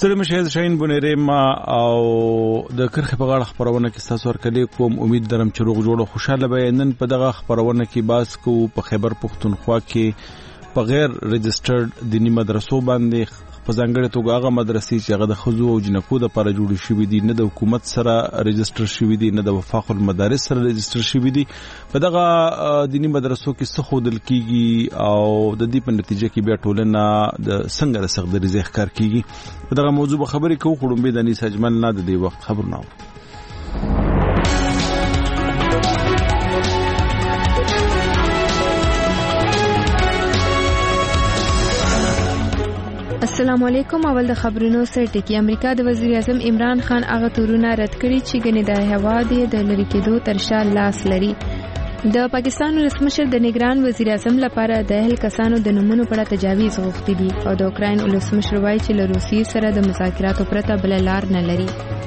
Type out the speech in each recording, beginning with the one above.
ستړي مشه شاین بونیرم او د کرخ په غاړه خبرونه کې تاسو ورکړي کوم امید درم چې روغ جوړ خوشاله به نن په دغه خبرونه کې باز کو په خیبر پختونخوا کې په غیر ريجسترډ دینی مدرسو باندې په ځانګړي توګه هغه مدرسې چې هغه د خزو او جنکو د لپاره جوړ شوې دي نه د حکومت سره ريجستر شوې دي نه د وفاق المدارس سره ريجستر شوې دي په دغه دینی مدرسو کې څه خودل کیږي او د دې په نتیجه کې بیا ټولنه د څنګه د سخت ریزه ښکار کیږي په دغه موضوع خبرې کوو خړم به د انیس اجمل نه د دې وخت خبرونه السلام علیکم. اول د خبرونو سره ټکی. امریکا د وزیر اعظم عمران خان هغه تورونه رد کړي چې ګنې د هوا د لری کېدو ترشا لاس لري. د پاکستان ولسمشر د نگران وزیر اعظم لپاره د اهل کسانو د نومونو په اړه تجاویز غوښتي دي او د اوکراین ولسمشر وایي چې له روسیې سره د مذاکراتو پرته بل لار نه لري.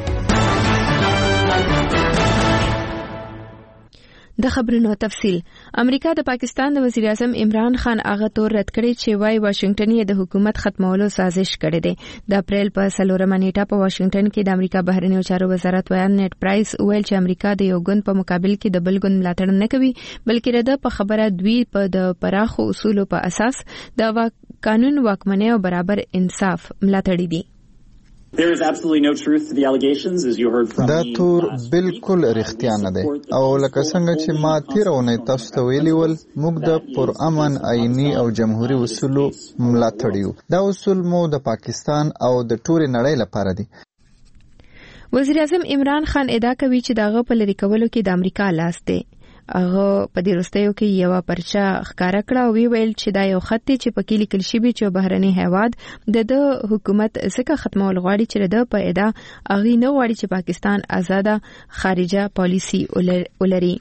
د خبرونو تفصیل. امریکا د پاکستان د وزیر اعظم عمران خان هغه تور رد کړی چې وايي واشنگټن یې د حکومت ختمولو سازش کړی دی. د اپریل په 4مه نیټه په واشنگټن کې د امریکا بهرنیو چارو وزارت ویان نیټ پرایس ویل چې امریکا د یو ګوند په مقابل کې د بل ګوند ملاتړ نه کوي بلکې د په خبره دوی په د پراخو اصولو په اساس د قانون واکمنۍ او برابر انصاف ملاتړي دي. There is absolutely no truth to the allegations, as you heard from me. دا تور بالکل رښتیا نه دی او لکه څنګه چې ما تیرونه تاسو ته ویلي ول موږ د پرامن آئینی او جمهوریت اصولو ملاتړ یو. دا اصول مو د پاکستان او د ټولې نړۍ لپاره دي. وزیر اعظم عمران خان ادعا کوي چې داغه په لری کولو کې د امریکا لاس دی. هغه په دې وروستیو کې یو پرچا ښکارا کړه او ویل چې دا یو خط چې په کې لیکل شوی چې بهرنی هیواد د حکومت څخه ختمول غواړي چې د په ادا اغي نه غواړي چې پاکستان آزاده خارجه پالیسی ولري.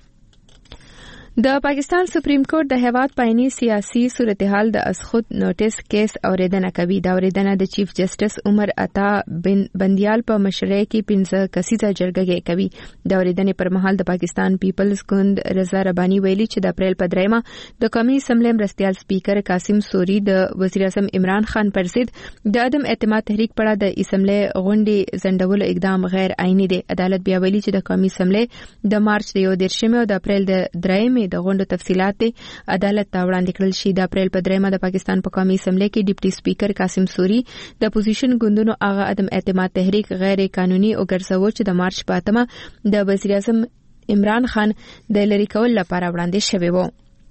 د پاکستان سپریم کورټ د هیواد پایني سیاسي صورتحال د اسخود نوټیس کیس اوریدنه کوي. دا اوریدنه د چیف جسټس عمر عطا بندیال په مشرۍ کې 15 کسیزه جرګه کوي. د اوریدنې پر مهال د پاکستان پیپلز ګوند رضا رباني ویلي چې د اپریل په 3مه د قومي اسمبلی مرستيال سپیکر قاسم سوري د وزیر اعظم عمران خان پر ضد د عدم اعتماد تحریک پر د اسمبلی غونډې زندول اقدام غیر آئینی دی. عدالت بیا ویلي چې د قومي اسمبلی د مارچ د 13مه او د اپریل د 3مه د غونډو تفصيلات عدالت ته وړاندې کړل شي. د اپریل په 3مه د پاکستان په قومي اسمبلی کې ډیپټي سپیکر قاسم سوري د اپوزیشن ګوندونو هغه عدم اعتماد تحریک غیر قانوني او ګرځاو چې د مارچ په 8مه د وزیر اعظم عمران خان د لری کول لپاره وړاندې شوی و.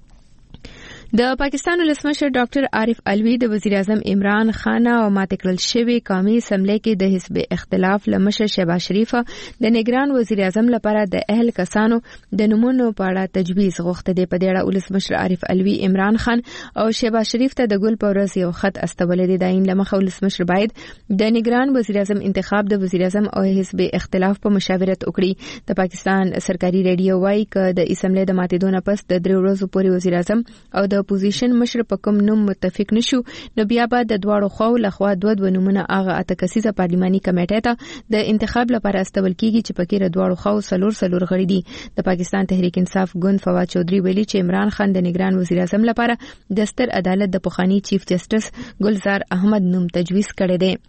د پاکستان ولسمشر ډاکټر عارف علوی د وزیر اعظم عمران خان او ماتکل شوی قومي اسمبلی کې د حزب اختلاف لمشر شهباز شریف د نگران وزیر اعظم لپاره د اهل کسانو د نمونو په اړه تجویز غوښته دی. په دې اړه ولسمشر عارف علوی عمران خان او شهباز شریف ته د ګل په ورځ یو خط استولې دی. داین لمخه ولسمشر باید د نگران وزیر اعظم انتخاب د وزیر اعظم او حزب اختلاف په مشاورت وکړي. د پاکستان سرکاري ریډیو وايي ک د اسمبلی د ماتیدو نه پس د 3 ورځې پورې وزیر اعظم او د اپوزیشن مشر په کوم نوم متفق نشو نو بیا به د دواړو خواو لخوا دوه نومونه هغه اتکسیزه پارلماني کمیټه ته د انتخاب لپاره استول کیږي چې پکې د دواړو خواو سلور غړي دي. د پاکستان تحریک انصاف ګوند فواد چودري ویلي چې عمران خان د نگران وزیر اعظم لپاره د ستر عدالت د پخوانی چیف جسټس ګلزار احمد نوم تجویز کړی دی.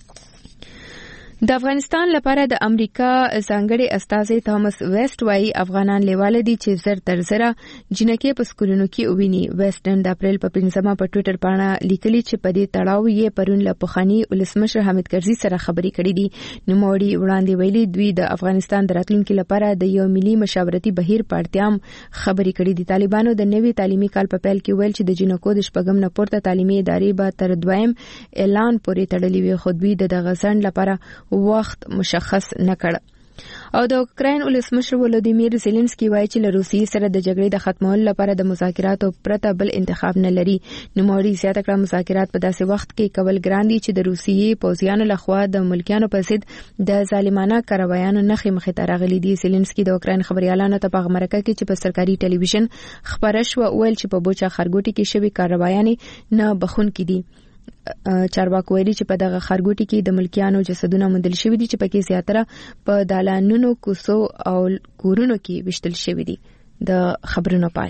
د افغانستان لپاره د امریکا ځانګړي استازي توماس ویسټ وايي افغانان لیواله دي چې زر تر زره جنکې په سکولونو کې وویني. ویسټ د اپریل په 15مه په ټوئیټر باندې لیکلي چې په دې تړاو یې پرون له پخوانی ولسمشر حامد کرزي سره خبرې کړې دي. نوموړي وړاندې ویلي دوی د افغانستان د راتلونکو لپاره د یو ملي مشاورتي بهیر په اړتیا خبرې کړې دي. طالبانو د نوي تعلیمي کال په پیل کې ویل چې د جنکو د شپږم نه پورته تعلیمي ادارې به تر 2م اعلان پورې تړلې وي خو دوی د غزن لپاره وخت مشخص نکړ. او د اوکراین ولسمشر ولودیمیر زيلنسکي وایي چې له روسیې سره د جګړې د ختمولو لپاره د مذاکراتو پرته بل انتخاب نه لري. نوموړي زیاته کړه مذاکرات په داسې وخت کې کول ګران دي چې د روسیې پوځیانو لخوا د ملکیانو په ضد د ظالمانه کاروایانو نخې مخې ته راغلي دي. زيلنسکي د اوکراین خبريالانو ته په مرکه کې چې په سرکاري ټلویزیون خبره شو ویل چې په بوچا خرګوټي کې شوی کاروایانې نه بخون کړي. چارواکو ویلي چې په دغه خرګوټي کې د ملکیانو جسدونه موندل شوي دي چې پکې زیاتره په دالانونو کوڅو او کورونو کې وشتل شوي دي. د خبرونو پای.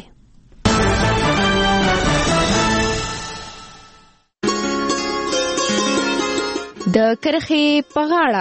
د کرخې په غاړه.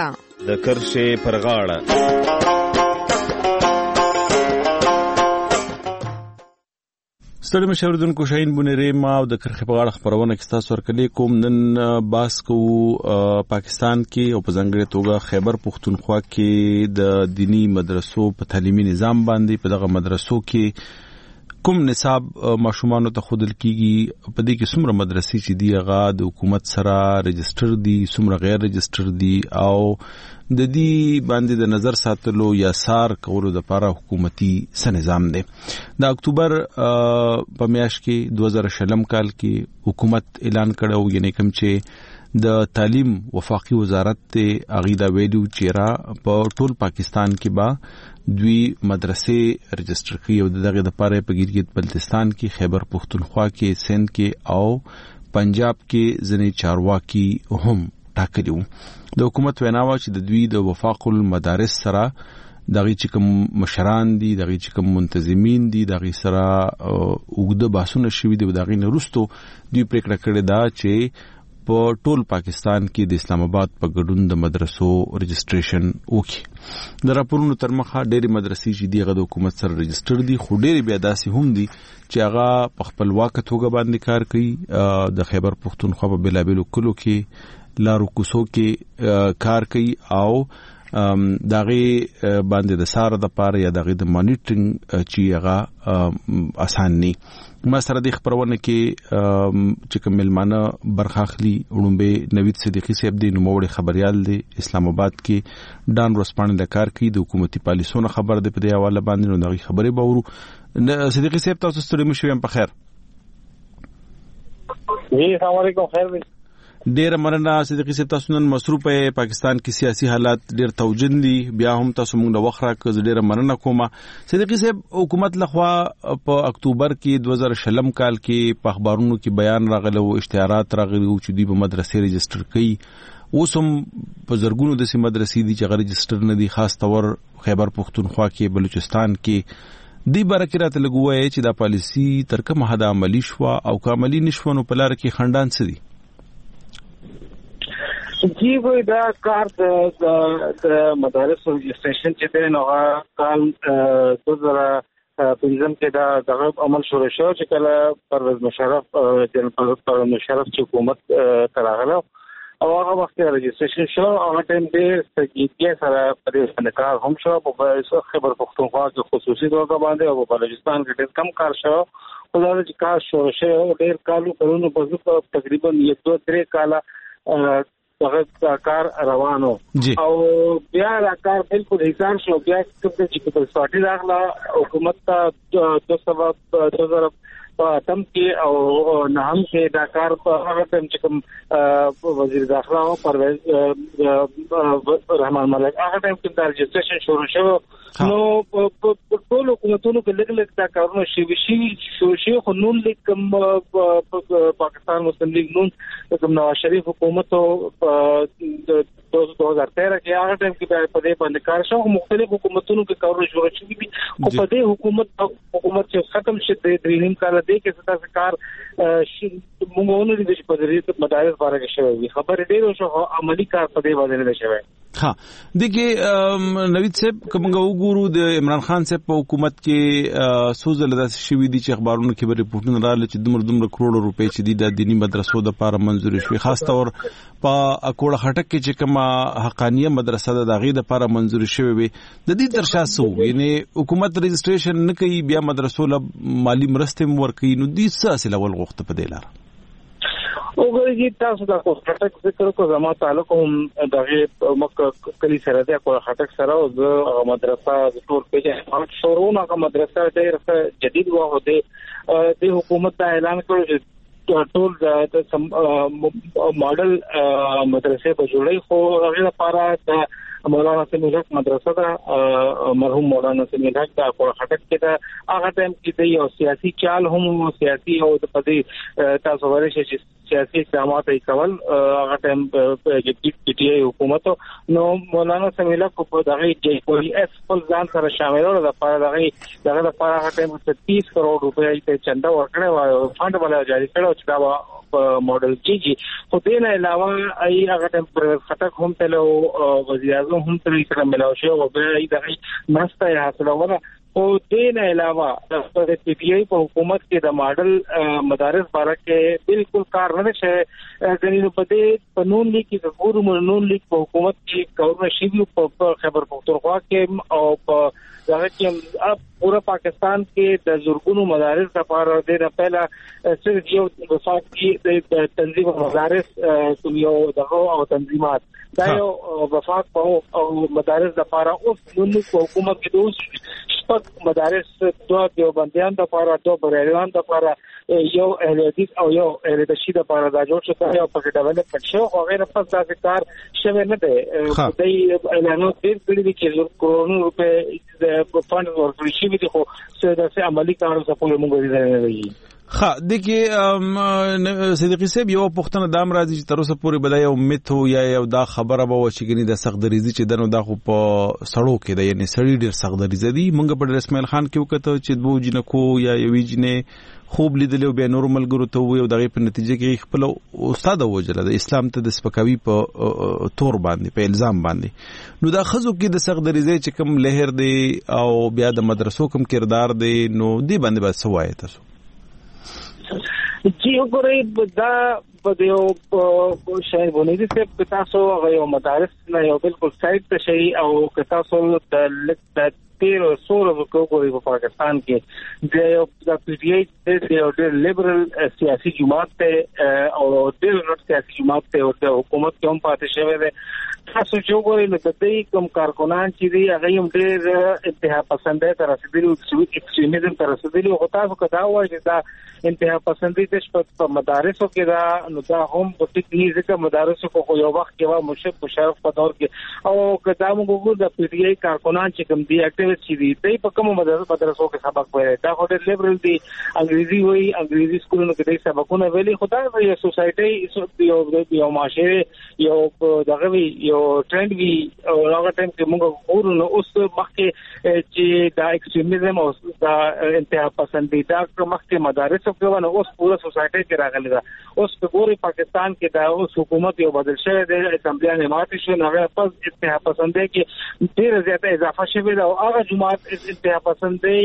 ستړي مشاوردونکو شاهین بونیری ما او د کرخې په غاړه خبرونه کې تاسو ورکړې کوم. نن باس کو پاکستان کې او په ځانګړي توګه خیبر پختونخوا کې د دینی مدرسو په تعلیمي نظام باندې په دغه مدرسو کې کوم نصاب ماشومانو ته خودل کیږي، په دې کې څومره مدرسې چې دی هغه د حکومت سره رجستر دي، څومره غیر رجستر دي، او د دې باندې د نظر ساتلو یا سار کولو د لپاره حکومتي څه نظام دی. د اکتوبر په میاشت کې 2020 کال کې حکومت اعلان کړو، یعنی کوم چې د تعلیم وفاقي وزارت ته اغیدا ویلو چې را په ټول پاکستان کې با دوی مدرسې رجستر کړي او دغه د لپاره په ګلګت بلتستان کې، خیبر پختونخوا کې، سند کې او پنجاب کې ځنې چارواکي هم ټاکلي وو. د حکومت ویناوه چې د دوی د وفاق المدارس سره دغه چې کوم مشران دي، دغه چې کوم منتظمین دي، دغه سره وګړه باسونه شوي دي، دغه نه وروسته دوی پریکړه کړې ده چې په ټول پاکستان کې د اسلام آباد په ګډون د مدرسو رجستریشن وکړي. د راپورونو تر مخه ډېری مدرسې چې دی غو حکومت سره رجستر دي، خو ډېری بیا داسې هم دي چې هغه په خپل واک توګه باندې کار کوي. د خیبر پختونخوا په بلابلو کلو کې، لارو کوڅو کې کار کوي او دغه باندې د سار د پاره یا دغه د مانیټرینګ چې هغه آسان ني. ما سره د خبرونه کې چې کوملمانه برخاخلي وړومبه نوید صدیقی صاحب د نوموړي خبريال دی اسلام آباد کې ډان ورسپانه د کار کوي، د حکومتي پالیسونو خبر دی په دې حواله باندې نو دغه خبرې باورو. صدیقی صاحب تاسو ستړي مشوي په خیر؟ جی السلام علیکم. خیر دی. ډیر مننه صدیقی صاحب، تاسو نن مصروف په پاکستان کې سیاسي حالات ډیر توجن دي، بیا هم تاسو موږ د وخت راکړه، ډیر مننه کوم. صدیقی صاحب، حکومت لخوا په اکتوبر کې 2020 کال کې په اخبارونو کې بیان راغلی او اشتهارات راغلي چې دوی په مدرسې رجستر کوي. اوس هم په زرګونو د سیمه مدرسې دي چې غیر رجستر نه دي، خاص تور خیبر پختونخوا کې، بلوچستان کې. دی برکرات لګوي چې دا پالیسی تر کومه حد عملی شو او کاملی نشو نو په لار کې خندان څه دي؟ جی وای دا کار د مدارس رجستریشن چې دی نو کال 2015 کې دا دغه عمل شروع شو چې کله پرویز مشرف چې حکومت تراغله او هغه وخت رجستریشن شو. هغه ټیم ډېر سګیټي سره په دې باندې کار هم شو په خیبر پختونخوا کې خصوصي توګه باندې او په بلوچستان کې ډېر کم کار شو. خو دا چې کار شروع شو ډېر کالو پرونو په تقریبا 1-2-3 کاله هغه کار روانو او بیا دا کار بالکل هیڅان شو. بیا چې په سپاټي راغله حکومت ته 2000 تم کې او نهم کې دا کار په هغه ټیم چې کوم وزیر داخله او پرویز رحمان ملک هغه ټیم کې دا رجستریشن شروع شو. نو په ټول حکومتونو کې لګ دا کارونه شي خو نون لیگ کوم پاکستان مسلم لیگ نون کوم نواز شریف حکومت او 2013 کې هغه ټیم کې په دې باندې کار شو. مختلف حکومتونو کې کارونه شروع شوي دي خو په دې حکومت چې ختم شي د دریم کال دې کې ستاسو کار موږ د دې په دې مدارس باره کې شوی خبر ډېر شو، عملی کار په دې باندې نه شوی. ها دغه نوید صاحب کومه وګورو د عمران خان صاحب په حکومت کې سوزل داسې شوی دي چې اخبارونو کې به ریپورتونه راغلي چې دومره کروڑ روپے چې د دینی مدرسو د لپاره منزور شوي، خاص طور په اکوړه خټک کې چې کومه حقانیه مدرسه د دغه لپاره منزور شوی وي. د دې ترشا سو یعنی حکومت رجستریشن نه کوي، بیا مدرسو له مالی مرسته مور کوي، نو دې څه اصل اول غوښته په دې لار وګورئ. تاسو دا کو خټک ذکر کو زما تعلق هم دغه مکه کلی سره ده کو خټک سره او مدرسه ټول پیجه شورونه کا مدرسه ډېر جدید وو ده د حکومت دا اعلان کړو چې ټول د ماډل مدرسې په جوړې خو هغه لپاره د مولانا سمیلک مدرسه دا مرحوم مولانا سمیلک دا کو خټک کې دا هغه ټیم کې د یو سیاسي چال هم سیاسي او د پدې تاسو ورشي چې سیاسي اقدامات یې کول هغه ټیم چې پی ټی آی حکومت نو مولانا سمیلک په دغه جې پولی اس خپل ځان سره شامل ول د لپاره دغه لپاره هغه ټیم 30 کروڑ روپۍ ته چنده ورکړې و فند ولا جاری کړو چې دا ماډل کیږي. خو دې نه علاوه ای هغه ټیم پر خټک هم تل وزیر اعظم هم تر سره ملاو شو او به د مسته حاصلونه. او دې نه علاوه د پی ټی آی په حکومت کې د ماډل مدارس باره کې بالکل کار نه شي غني په دې قانون لیکي د ګورو قانون لیک په حکومت کې کورونه شي په خیبر پختونخوا کې او په دغه کې پورا پاکستان کې د زورګونو مدارس لپاره د پهلا صرف یو وفاق کې د تنظیم مدارس یو دغه او تنظیمات دا یو وفاق او مدارس لپاره اوس د حکومت کې دوه شپږ مدارس دوه دیوبندیان لپاره دوه بریلیان لپاره یو اهل حدیث او یو اهل تشیع لپاره دا جوړ شو او په ډیولپمنټ شو او غیر پس دا کار شوه نه دی. د اعلانات ډېر کړي دي چې کروڑونو روپے د فند ورکړي شي دي خو څه د عملی کارو څخه موږ نه وایي. دغه صدیقی صاحب یو پښتنه دام راځي چې تر اوسه پورې بلای او میته یا یو دا خبره به و چې ګنې د سخت دریزي چې دنو دا خو په سړو کې د یعنی سړی ډیر سخت دریزي دي. مونږ په اسماعیل خان کې وکړو چې دوه جنکو یا یو جنې خوب لیدل او به نور ملګرو ته وي او دغه په نتیجه کې خپل استاد وجله د اسلام ته د سپکاوي په تور باندې په الزام باندې نو دا خزو کې د سخت دریزي چې کوم لهر دی او بیا د مدرسو کوم کردار دی نو دی باندې به سوای تاسو جی وګورئ دا په یو شاید ونیدي چې تاسو غو مدارس نه یو بالکل سایت ته شي او تاسو د تیر سور وګورئ په پاکستان کې د پی ټی آی د لیبرل سیاسي جماعت ته او د سیاسي جماعت ته او د حکومت کوم پاتې شوی دی. تاسو چې وګورئ نو د دې کوم کارکونان چې دی هغه هم ډېر انتها پسند تر رسیدلی ایکستریمیزم تر رسیدلی او تاسو کدا وایي چې دا انتها پسندي د مدارسو کې دا نو دا هم په ټیکنیک ځکه مدارسو کو یو وخت کې وا مشرف په دور کې او کدا موږ د پی ټی آی کارکونان چې کوم دی اکټیویسټ چې دی دوی په کوم مدرسو کې سبق وایي دا خو ډېر لیبرل دی انګریزي وایي انګریزي سکولونو کې د سبقونه ویلي خو دا یو سوسایټي یو معاشره یو دغه یو ټرند وی او هغه ټایم کې موږ ورونو اوس مخکې چې دا ایکستریمیزم او دا انتها پسندیده مخکې مدارسو کې ونه اوس پوره سوسایټي کې راغلی دا اوس په ګوري پاکستان کې دا اوس حکومت یو بدل شوی دی اسمبلی نه ماته شو هغه پس انتها پسندي کې ډېر زیاته اضافه شوی دا او هغه جماعت انتها پسندي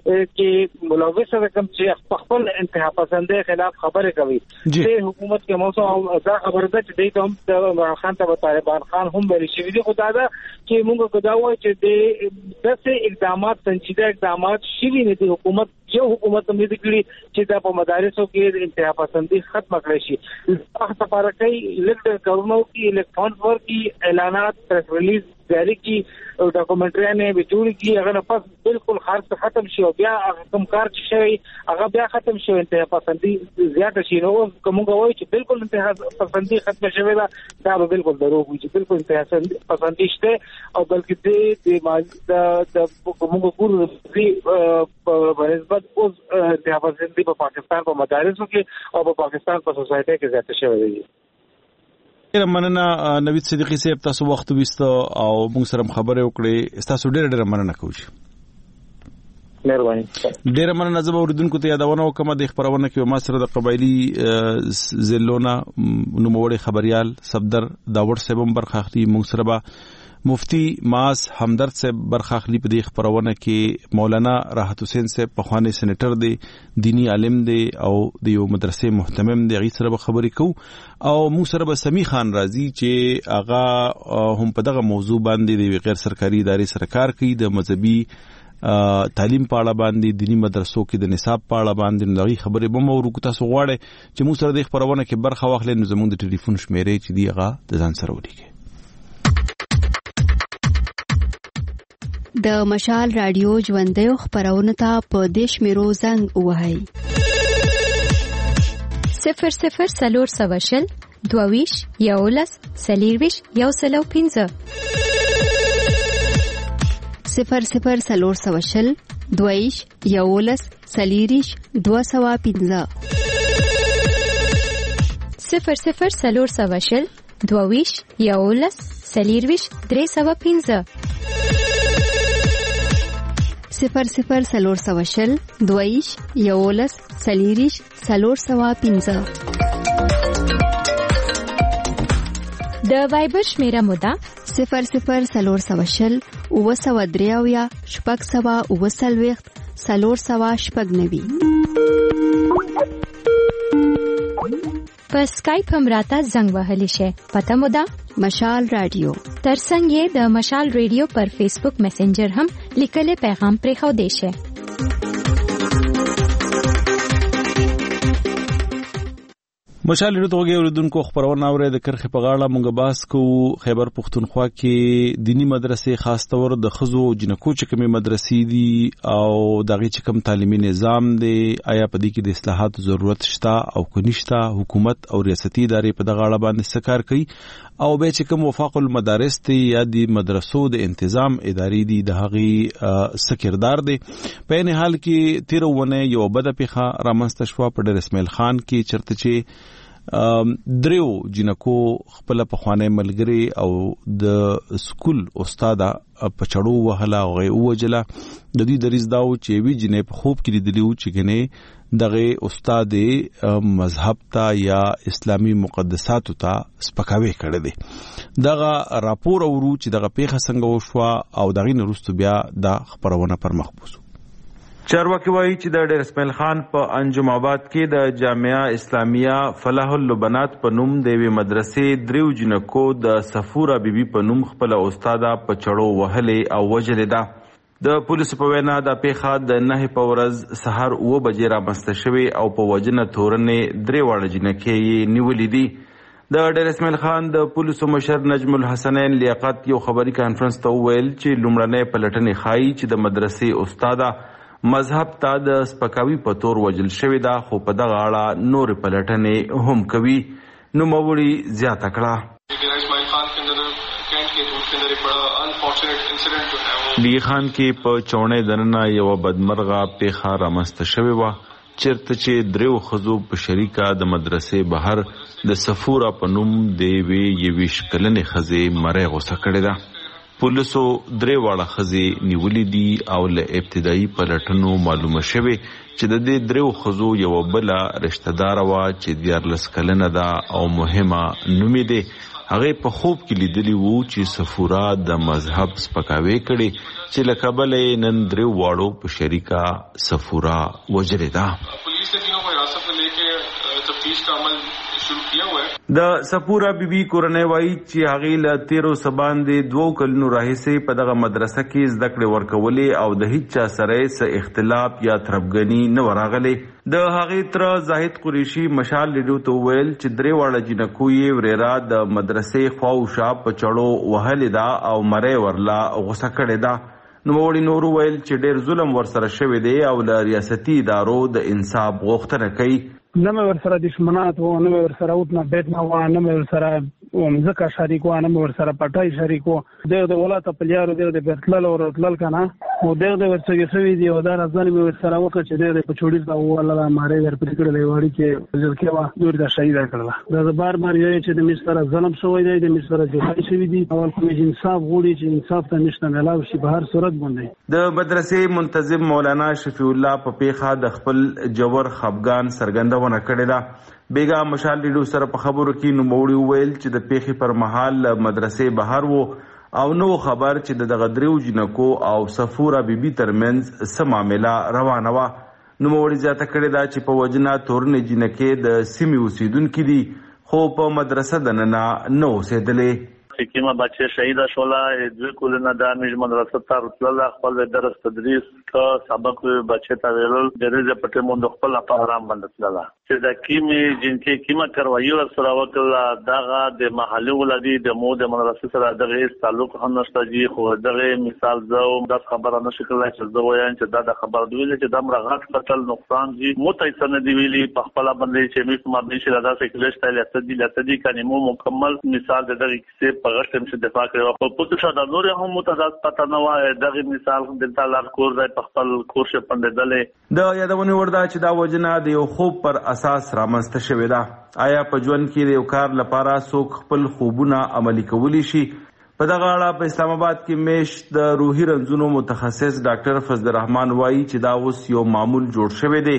کې ملوث رقم چې خپل انتها پسندي خلاف خبره کوي چې حکومت کې موضوع دا خبره ده چې د عمران خان ته طالبان خان هم ویل شي دي خدای دا چې موږ کدا وایي چې دغه اقدامات سنجیده اقدامات شوي نه دي حکومت یو حکومت هم دې کړی چې دا په مدارسو کې انتها پسندي ختم کړی شي. هغه لپاره کوي لیکل کارونو کې الکترون ورکی اعلانات پریس ریلیز جاری کی او ډاکومنټری نه وچوړي کی هغه پس بالکل خارج ختم شي او بیا کوم کار شي هغه بیا ختم شي انتها پسندي زیاته شي نو کومه وایي چې بالکل انتها پسندي ختم شوی دا بالکل دروغ وي چې بالکل انتها پسندي شته او بلکې د کومه ګور په نسبت اوس انتها پسندي په پاکستان په مدارسو کې او په پاکستان په سوسایټي کې زیاته شوی دی. ډیر مننه نوید صدیقی صاحب تاسو وخت وستو او موږ سره خبرې وکړې تاسو ډیر مننه کوم. مهرباني ډیر مننه زما اوریدونکو ته یادونه وکم د خبرونه کې ما سره د قبایلی زلونه نوموړي خبريال صفدر داوړ صاحب برخه اخلي موږ سره مفتی ماس همدرد صاحب برخه اخلي په دې خبرونه کې مولانا راحت حسین صاحب په خواني سېنیټر دی دینی عالم دی او د یو مدرسې محتمم دی غي سره خبرې کو او موږ سره به سمی خان راضي چې اغا هم په دغه موضوع باندې د غیر سرکاري ادارې سره کار کوي د مذهبي تعلیم په اړه باندې دینی مدرسو کې د نصاب په اړه باندې نوې خبرې به مو ورکو تاسو غواړئ چې موږ سره د خبرونه کې برخه واخلئ نو زموږ د ټلیفون شمیرې چې دی هغه د ځان سره ولیکئ. د مشال رادیو ژوندۍ خبرونه ته په دیش میرو زنګ وهاي 00 سلور سواشل دوویش یولس سلیرویش یوسلو 15 00 سلور سواشل دویش یولس سلیریش 215 00 سلور سواشل دوویش یولس سلیرویش 315 00 سلور سواشل دویش یولس سلیریش 315 د وایبر شمیره مو ده 00 903 600 490. په اسکایپ هم راته زنګ وهلی شي. پته مو ده مشال رادیو. ترڅنګ یې د مشال رادیو پر فیسبوک میسنجر هم لیکلي پیغام پرې خو دی شي. مشال ریډیو توګه اوریدونکو خبرونه اوري د کرخه په غاړه مونږ باس کو خیبر پختونخوا کې دینی مدرسې خاص تور د خزو جنکو چې کومه مدرسې دي او دغه چې کوم تعلیمي نظام دی آیا په دې کې د اصلاحات ضرورت شته او کو نشته حکومت او ریاستي ادارې په دغه اړه باندې سکار کوي او به چې کوم وفاق المدارس ته یا د مدرسو د تنظیم ادارې دي د هغه سکردار دي په نه حال کې تیرونه یو بده پیخه رامنځته شو په ډېر اسماعیل خان کې چرته چې دریو جنکو خپل په خوانه ملګری او د سکول استاد په چړو وهلا او وجلا د دې دریز داو چې وی جنې په خوب کې لیدلیو چې غنه دغه استاد مذهب ته یا اسلامی مقدسات ته سپکاوي کړی دی دغه راپور اورو چې دغه پیښه څنګه وشوه او دغه نورستو بیا د خبرونه پر مخبوس چارواکي وایي چې د ډېر اسماعیل خان په انجم آباد کې د جامعه اسلامیه فلاح اللبنات په نوم د وی مدرسې دریو جنکو د صفوره بیبي په نوم خپل استاد په چړو وهلې او وجلې ده د پولیسو په وینا د پیښه د 9 په ورځ سحر 9 بجې رامنځته شوې او په وجنه تورنې درې واړه جنکې نیولې دي د ډېر اسماعیل خان د پولیسو مشر نجم الحسنین لیاقت یو خبري کانفرنس ته ویل چې لومړنۍ پلټنې ښایي چې د مدرسې استاد مذهب ته د سپکاوي په تور وجل شوی دا خو په دغه اړه نور پلټنې هم کوي نو موري زیاته کړه لی خان کې په چونه دننه یو بدمرغه پیښه رامنځته شوې و چیرته چې دریو خزو په شریکه د مدرسې بهر د صفوره په نوم دی وی یويش کلنې خزې مړې غوسه کړې ده پولیسو درې واړه خزې نیولې دي او له ابتدایي پلټنو معلومه شوه چې د دې دریو خزو یو بل رشتہ دار وا چې 14 کلنه ده او مهمه نومې ده هغه په خوب کې لیدلی وو چې صفوره د مذهب سپکاوي کړي چې لکبل نن درې واړو په شریکا صفوره وجلې ده پولیس نے तीनों को हिरासत में लेके तफ्तीश का अमल शुरू किया हुआ है د صفوره بیبي کورنۍ وایي چې هغه له 13 سبان د 2 کلونو راهیسې په دغه مدرسه کې زده کړې ورکولې او د هیڅ چا سره څه اختلاف یا تربګنی نه ورغلې د هغه تر زاهد قریشي مشال لیدو ته ویل چې درې واړه جنکو یې ورېرا د مدرسې خواوشا په چړو وهلې دا او مړې ورلا غوسه کړې ده نو وړي نور ویل چې ډېر ظلم ورسره شوی دی او له ریاستي ادارو د انصاف غوښتنه کوي نه مې ورسره دښمنات و نه مې ورسره وټنه بیت نه و نه مې ورسره مزکه شریک و نه مې ورسره پټای شریک و د ولایت په لیارو د بیتلل او رتلل کنه او د ورسره سوي دی او دا ځل مې ورسره وکړ چې د په چوډي دا ولا ماره ور پرې کړلې وړي چې ځکه وا دور د شهید کړل دا بار بار یې چې د مستر ظلم شوی دی د مستر جوړای شوی دی اول کوم انصاف غوړي چې انصاف ته نشته ملاو شي په هر صورت باندې د مدرسې منتظم مولانا شفیع الله په پیخه د خپل جوور خفغان سرګند ونه کړی دا بیگا مشال لیدو سره په خبرو کې نو موړي ویل چې د پیخي پر مهال مدرسې بهر وو او نو خبر چې د غدریو جنکو او صفوره بیبي ترمنځ سم معاملې روانه و نو موړي ځاته کړی دا چې په وجنا تورنې جنکې د سیمې اوسیدونکو دي خو په مدرسه دننه نو اوسېدلې حکیمه بچه شهید شولا دوی کولنه دانش مدرسه ته رسول خپل درس تدریس کا سبق بچه ته ویل درځ پټه مونږ خپل په حرام باندې تللا چې د کیمه جنکه کیمه کروایو سره وکړه دغه د محلي ولادي د مو د مدرسې سره دغه تعلق هم نشته جی خو دغه مثال زو د خبره نشکل چې زه وایم چې دا د خبر دی چې د مرغات قتل نقصان جی متایسن دی ویلي په خپل باندې چې می مبني شي دا څه کلیش ته لته کني مو مکمل مثال دغه کیسه پغشتم چې دفاع کړو په پوتو شاده نور هم متضاد پته نه وای دغه مثال دلته لار کور دی په خپل کور شه پنددلې د یادونه وردا چې دا وجنه د یو خوب پر اساس رامنځته شوې ده آیا په ژوند کې یو کار لپاره څوک خپل خوبونه عملي کولی شي په دغه اړه په اسلام آباد کې میش د روحي رنځونو متخصص ډاکټر فضل الرحمن وایي چې دا اوس یو معمول جوړ شوی دی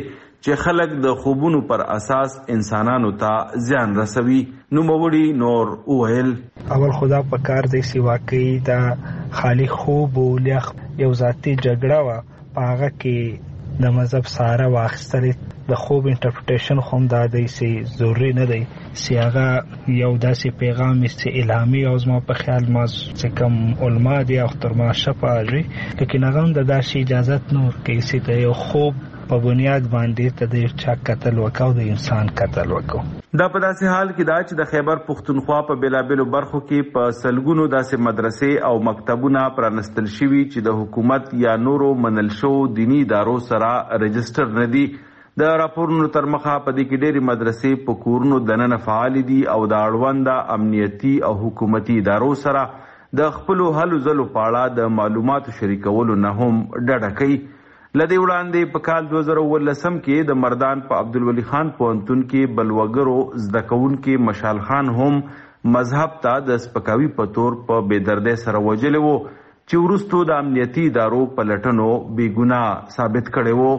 چې خلک د خوبونو پر اساس انسانانو ته زیان رسوي. نوموړي نور وویل اول خدا په کار دی چې واقعي دا خالی خوب او یو ذاتي جګړه وه، په هغه کې د مذهب ساره واخیستلې. د خوب انټرپریټیشن خو هم دا دی چې ضروري نه دی چې هغه یو داسې پیغام چې الهامي او زما په خیال ما چې کوم علما دي او تر ما شپه اجي، لیکن هغه هم د داسې اجازت نه ورکوي چې د یو خوب په بنیاد باندې ته د چا قتل وکاو، د انسان قتل وکاو. دا په داسې حال کې دا چې د خیبر پښتونخوا په بیلابیلو برخو کې په سلګونو داسې مدرسې او مکتبونه پرانستل شوي چې د حکومت یا نورو منل شو دینی ادارو سره رجسټر نه دي. د راپورونو تر مخه په دې کې ډېرې مدرسې په کورونو دننه فعال دي او د اړونده امنیتي او حکومتي ادارو سره د خپلو هلو ځلو په اړه د معلوماتو شریکولو نه هم ډډه کوي. لدې وړاندې په کال 2019 کې د مردان په عبدالولي خان پوهنتون کې بلوګرو زده کوونکي مشال خان هم مذهب ته د سپکاوي په تور په بېدردۍ سره وژلی و چې وروستو د امنیتي ادارو په لټنو بې ګناه ثابت کړی و.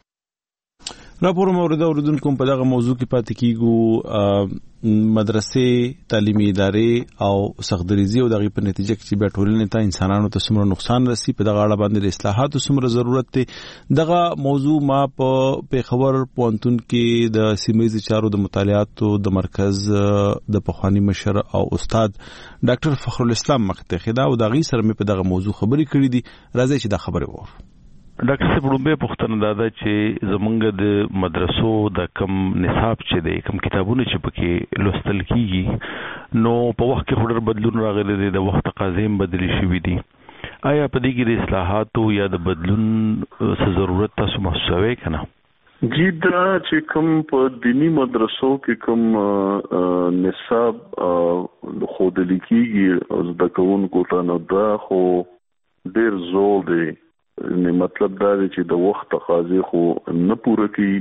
راپور اوریدونکو په دغه موضوع کې پاتې کیږو. مدرسې، تعلیمي ادارې او سختدریزي او دغه په نتیجه کې چې بیا ټولنې ته انسانانو ته څومره نقصان رسي، په دغه اړه باندې د اصلاحاتو څومره ضرورت دی. دغه موضوع ما په پیښور پوهنتون کې د سیمه‌ییزو چارو د مطالعاتو د مرکز د پخوانی مشر او استاد ډاکټر فخرالاسلام مختخدا او دغه سره مې په دغه موضوع خبرې کړې دي. راځي چې دا خبره وره. ډاکټر صاحب لومبه پوښتنه دا ده چې زمونږ د مدرسو د کم نصاب چې دی، کم کتابونه چې پکې لوستل کیږي، نو په وخت کې ډېر بدلون راغلی دی، د وخت تقاضې هم بدلې شوي دي. آیا په دې کې د اصلاحاتو یا د بدلون څه ضرورت تاسو محسوسوئ که نه؟ جی دا چې کوم په دینی مدرسو کې کوم نصاب ښودل کیږي زده کوونکو ته، نو دا خو ډېر زوړ دی. مطلب دا دی چې د وخت تقاضې خو نه پوره کوي.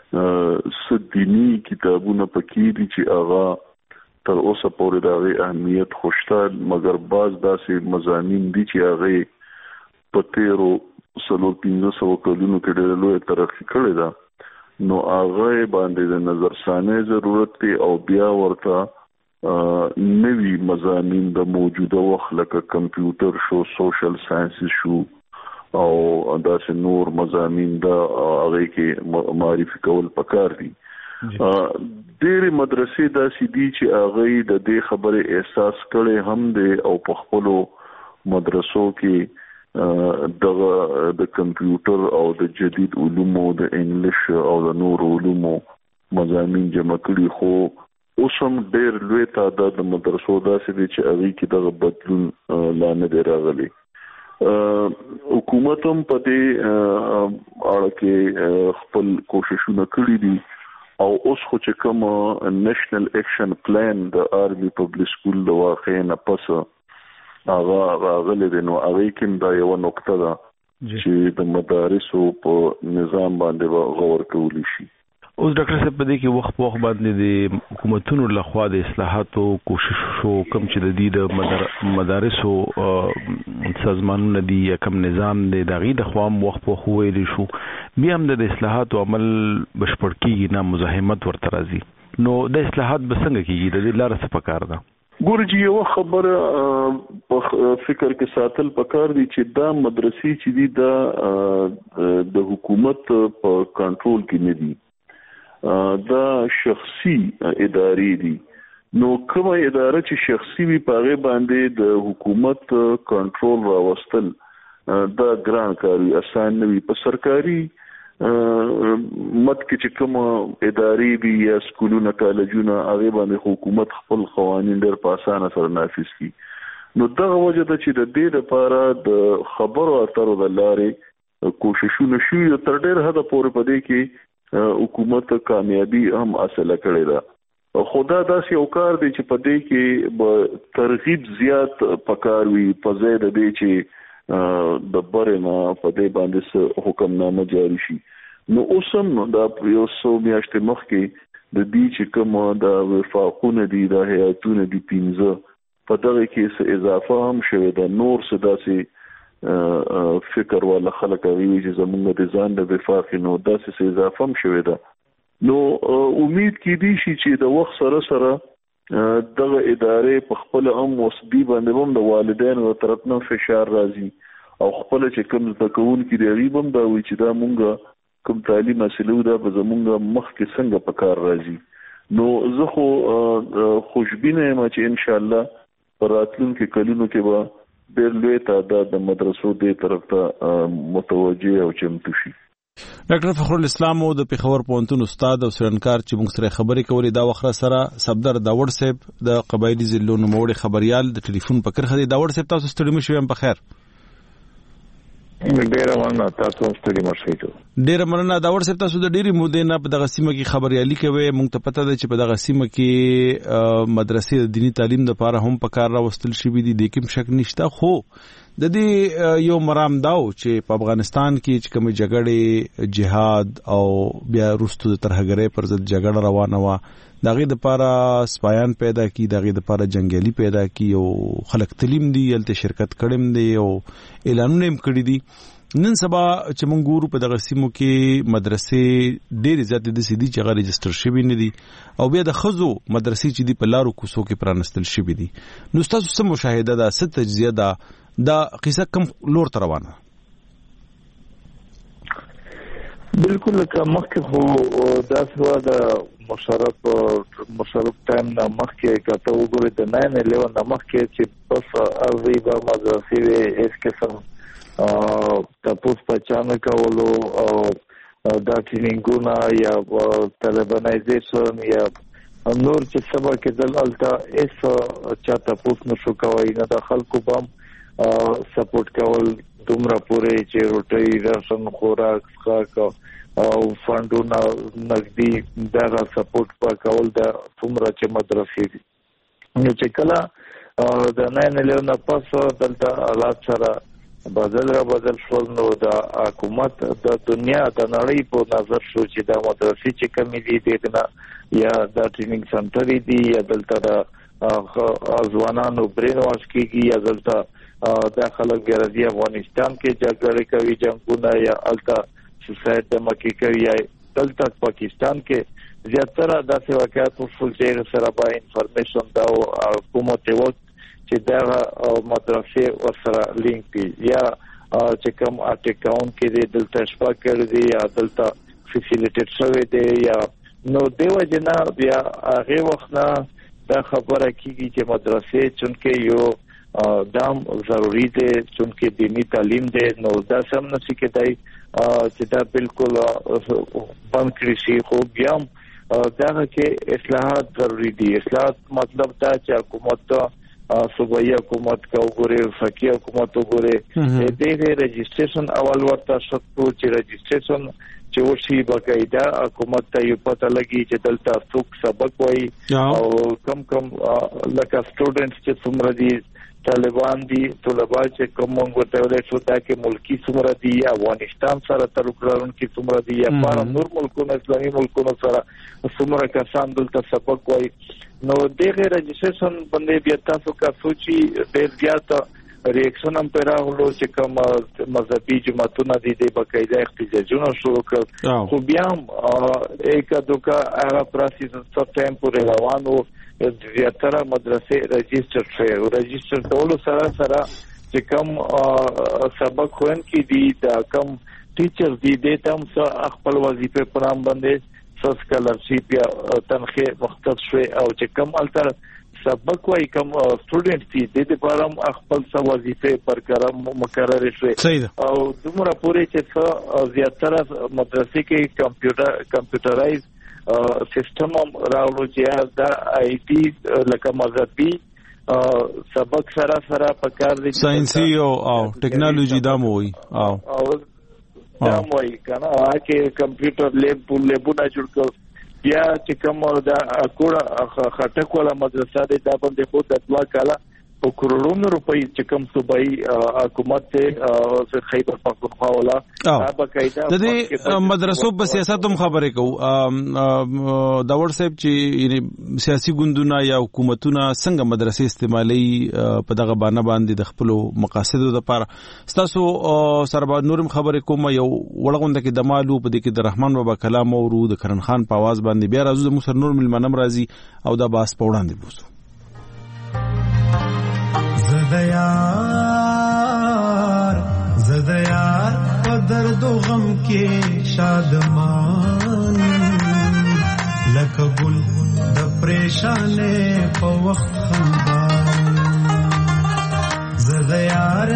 څه دینی کتابونه پکې دي چې هغه تر اوسه پورې د هغې اهمیت خو شته، مګر بعض داسې مضامین دي چې هغې په تېرو 400-500 کلونو کې ډېره لویه ترقي کړې ده، نو هغه باندې د نظرثانۍ ضرورت دی او بیا ورته نوي مضامین د موجوده وخت لکه کمپیوټر شو، سوشل ساینسز شو او داسې نور مضامین دا هغه کې معرفي کول پکار دي. ډېرې مدرسې داسې دي چې هغه د دې خبرې احساس کړي هم دي او په خپلو مدرسو کې د کمپیوټر او د جدید علومو، د انګلیش او د نور علومو مضامین جمع کړي، خو اوس هم ډېر لوی تعداد د مدرسو داسې دي چې هغه کې دغه بدلون لا نه دی راغلی. حکومت هم په دې اړه کې خپل کوششونه کړي دي او اوس خو چې کوم نېشنل اکشن پلان د آرمي پبلک سکول د واقع نه پس هغه راغلی دی، نو هغه کې دا یو نقطه ده چې د مدارسو په نظام باندې غور کولی شي. اوس ډاکټر صاحب په دې کې وخت په وخت باندې د حکومتونو لخوا د اصلاحاتو کوشش شو، کوم چې د دې د مدارسو سازمانونه دي یا کوم نظام دی د هغې د خوا هم وخت په وخت وویلی شو، بیا هم د اصلاحاتو عمل بشپړ کېږي نه، مزاحمت ورته راځي. نو د اصلاحات به څنګه کېږي؟ د دې لاره څه پکار ده؟ ګوره چې یو خبره په فکر کې ساتل پکار دي چې دا مدرسې چې دي دا د حکومت په کنټرول کې نه دي، دا شخصي ادارې دي. نو کومه اداره چې شخصي وي په هغې باندې د حکومت کنټرول راوستل دا ګران کار وي، اسان نه وي. په سرکاري مد کې چې کومه ادارې وي یا سکولونه، کالجونه، هغې باندې حکومت خپل قوانین ډېر په اسانه سره نافذ کړي. نو دغه وجه ده چې د دې لپاره د خبرو اترو د لارې کوششونه شوي، تر ډېر حده پورې په دې کې حکومت کامیابي هم حاصله کړې ده. خو دا داسې یو کار دی چې په دې کې به ترغیب زیات پکار وي، په ځای د دې چې د برې نه په دې باندې حکمنامه جاري شي. نو اوس هم دا یو څو میاشتې مخکې د دې چې کوم د وفاقونه دي، د هیئتونه دي 15، په دغه کې څه اضافه هم شوې ده. نور څه داسې فکر ولا خلک وی چې زموږ د ځان د وفاق نو داسې اضافه هم شوې ده. نو امید کیدی شي چې د وخت سره سره دغه ادارې په خپل وسبي باندې هم د والدینو طرف نه فشار راځي او خپل چې کوم تکون کې دی غیبم دا وی چې دا مونږ کوم تعلیم حاصلو دا به زمونږ مخ کې څنګه په کار راځي. نو زه خو خوشبینه یم چې ان شاء الله پر راتلونکو کلونو کې به ډېر لوی تعداد د مدرسو دې طرف ته متوجه او چمتو شي. ډاکټر فخر الاسلام او د پیښور پوهنتون استاد او سرنکار چې موږ سره خبرې کولې دا وخت سره صفدر داوړ صاحب د قبایلی ضلعو نوموړي خبريال د ټلیفون په کرخه دی. داوړ صاحب تاسو ستړي مشئ هم په خیر. ډیره مننه تاسو ستړي مشئ. ډیره مننه داوړ صاحب تاسو د ډیری مودې نه په دغه سیمه کې خبريالي کوي. موږ ته پته ده چې په دغه سیمه کې مدرسې د دینی تعلیم لپاره هم په کار راوستل شوې دي، د کوم شک نشته. خو د دې یو مرام داو چې په افغانستان کې چې کوم جګړې جهاد او بیا وروسته د ترهګرۍ پر ضد جګړه روانه و دغه د لپاره سپایان پیدا کی، دغه د لپاره جنگیالي پیدا کی او خلک تعلیم دی یلته شرکت کړم دی او اعلانونه هم کړی دي. نن سبا چې موږ ګورو په دغه سیمو کې مدرسې ډېر زیات د سیدي چې غیر رجستر شوی نه دي او بیا د خزو مدرسې چې دی په لارو کوڅو کې پرانستل شوی دي. نو تاسو سم مشاهده ده ست تجزیه ده دا قصه کم لور تر روانه؟ بالکل کمخ خو دا سوا د مشرف ټایم نه مخکې کته وګورئ د 9/11 نه مخکې چې بس اوی به مدرسې وې هیڅ قسم تاسو پچانه کولو او دا ټریننګونه یا طالبانایزیشن یا نور چې سبا کې دلته ایس چاته پوس نشو کوي نه د خلکو بم سپورټ کول دومره پورې چې روټي راشن خوراک ښه او فاندونه نږدې دا سپورټ پکول د څومره چې مدرسې دي. نو چې کله د 9/11 پس دلته حالات سره بدل شول نو د حکومت د دنیا د نړۍ په نظر شو چې د مدرسې چې کمی دي دغه یا د ټریننګ سنټر دي یا دلته د ځوانانو برین واش کیږي یا دلته داخله ګرځي افغانستان کې جګړه کوي جنگونه یا التا سوسایډ د مکی کوي یا دلته پاکستان کې زیاتره داسې واقعات وشول چې سره با انفارمیشن دا حکومت وو چې دا مدرسې ورسره لینک دي یا چې کوم اټاکاون کې دلته شپه کړی دی یا دلته فیسیلیټیټ شوی دی یا نو دیو جنا بیا هغه وخت نه دا خبره کیږي چې مدرسې چونکه یو دام ضروری دی چونکه دینی تعلیم دی نو دا سم نشي کېدای چې دا بالکل بند کړی شي. خو بیا دا کې اصلاحات ضروری دي. اصلاحات مطلب دا چې حکومت صوبایي حکومت کا وګوري فقيه حکومت وګوري دغه رجسټریشن اول ورته شکو چې رجسټریشن چې وشي باقاعده حکومت ته یو پته لګي چې دلته څوک سبق وایي او کم لکه سټوډنټس چې څومره دي طالبان دي طلبه چې کوم ورته ولې شو دا کې ملکی څومره دي افغانستان سره تعلق لرونکي څومره دي یا په نور ملکونو اسلامي ملکونو سره څومره کسان دلته سبق وایي. نو دغه رجسټریشن باندې بیا تاسو کا سوچي ډېر زیات ریاکشن هم پیراغلو چې کوم مذهبي جماعتونه دي د باقاعده احتجاجونه شروع کړ. خو بیا هم یک دوکا هغه پروسس څو ټایم پورې روانو زیاتره مدرسې رجسټر شوی رجسټر کولو سره چې کوم سبق خوانکي دي دا کوم ټیچر دي د تم څو خپل وظیفه پرام باندې سکالرشپ یا تنخیه مختص شوی او چې کوم التر سبق وای کوم سټوډنټ دي د لپاره خپل څو وظیفه برقرار مقرر شوی او دومره پورې چې زیاتره مدرسې کې کمپیوټرایز سیستم راولو چې دا آی ټي لکه مذهبي سبق سره پکار دي ساينسي او ټیکنالوژي دا موي او دا موي کنه هغه کمپیوټر لیبونه جوړ کړ بیا چې کوم دا کوړه خټک ولا مدرسه ده دا باندې خو د 2 کاله په کروڑونو روپۍ چې کوم صوبایي حکومت ته خیبر پختونخوا ولا باقاعده د دې مدرسو په سیاست هم خبرې کوو داور صاحب چې سیاسي ګوندونه یا حکومتونه څنګه مدرسې استعمالي په دغه باندې د خپل مقاصدو لپاره تاسو سره نورم خبرې کوم یو وړغونده کې د مالو په دې کې د رحمان بابا کلام او د کرن خان په आवाज باندې بیا راځو د موسی نور ملمنم راځي او دا باس په وړاندې بوزو زدیار په درد و غم کې شادمان لکه ګل د پریشانې په وخت خندان زدیار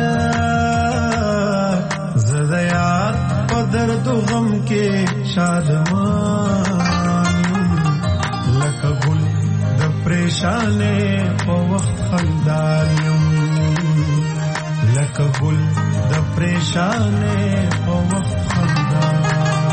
په درد و غم کې شادمان لکه ګل د پریشانې په وخت خندان لکه ګل د پریشانې په وخت خندان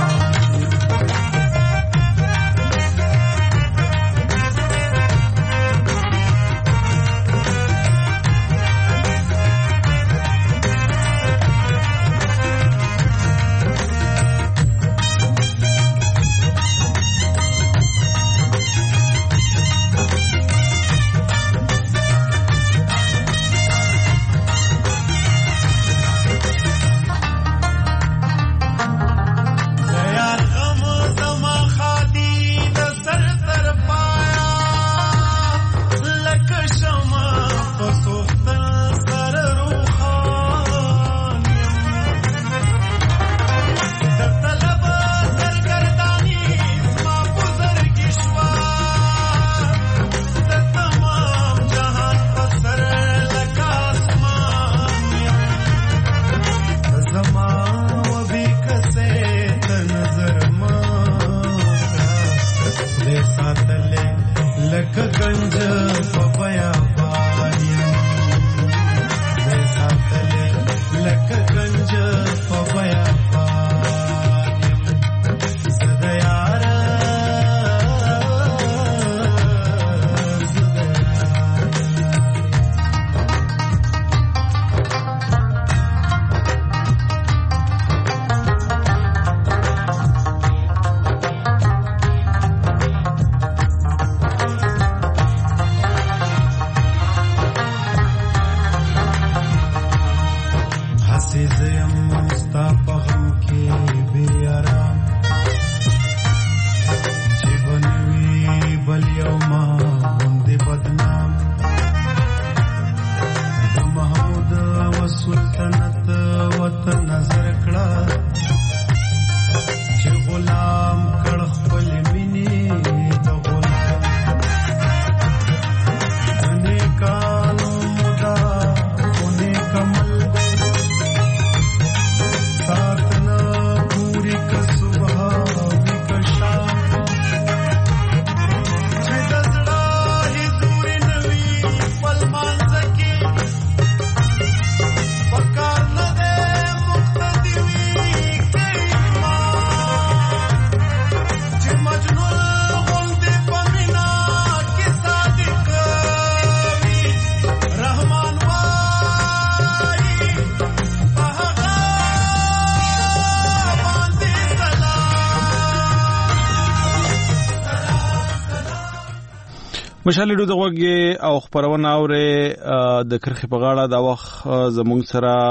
مشال ډو دغه او خبرونه اوره د کرخي په غاړه دا وخت زمونږ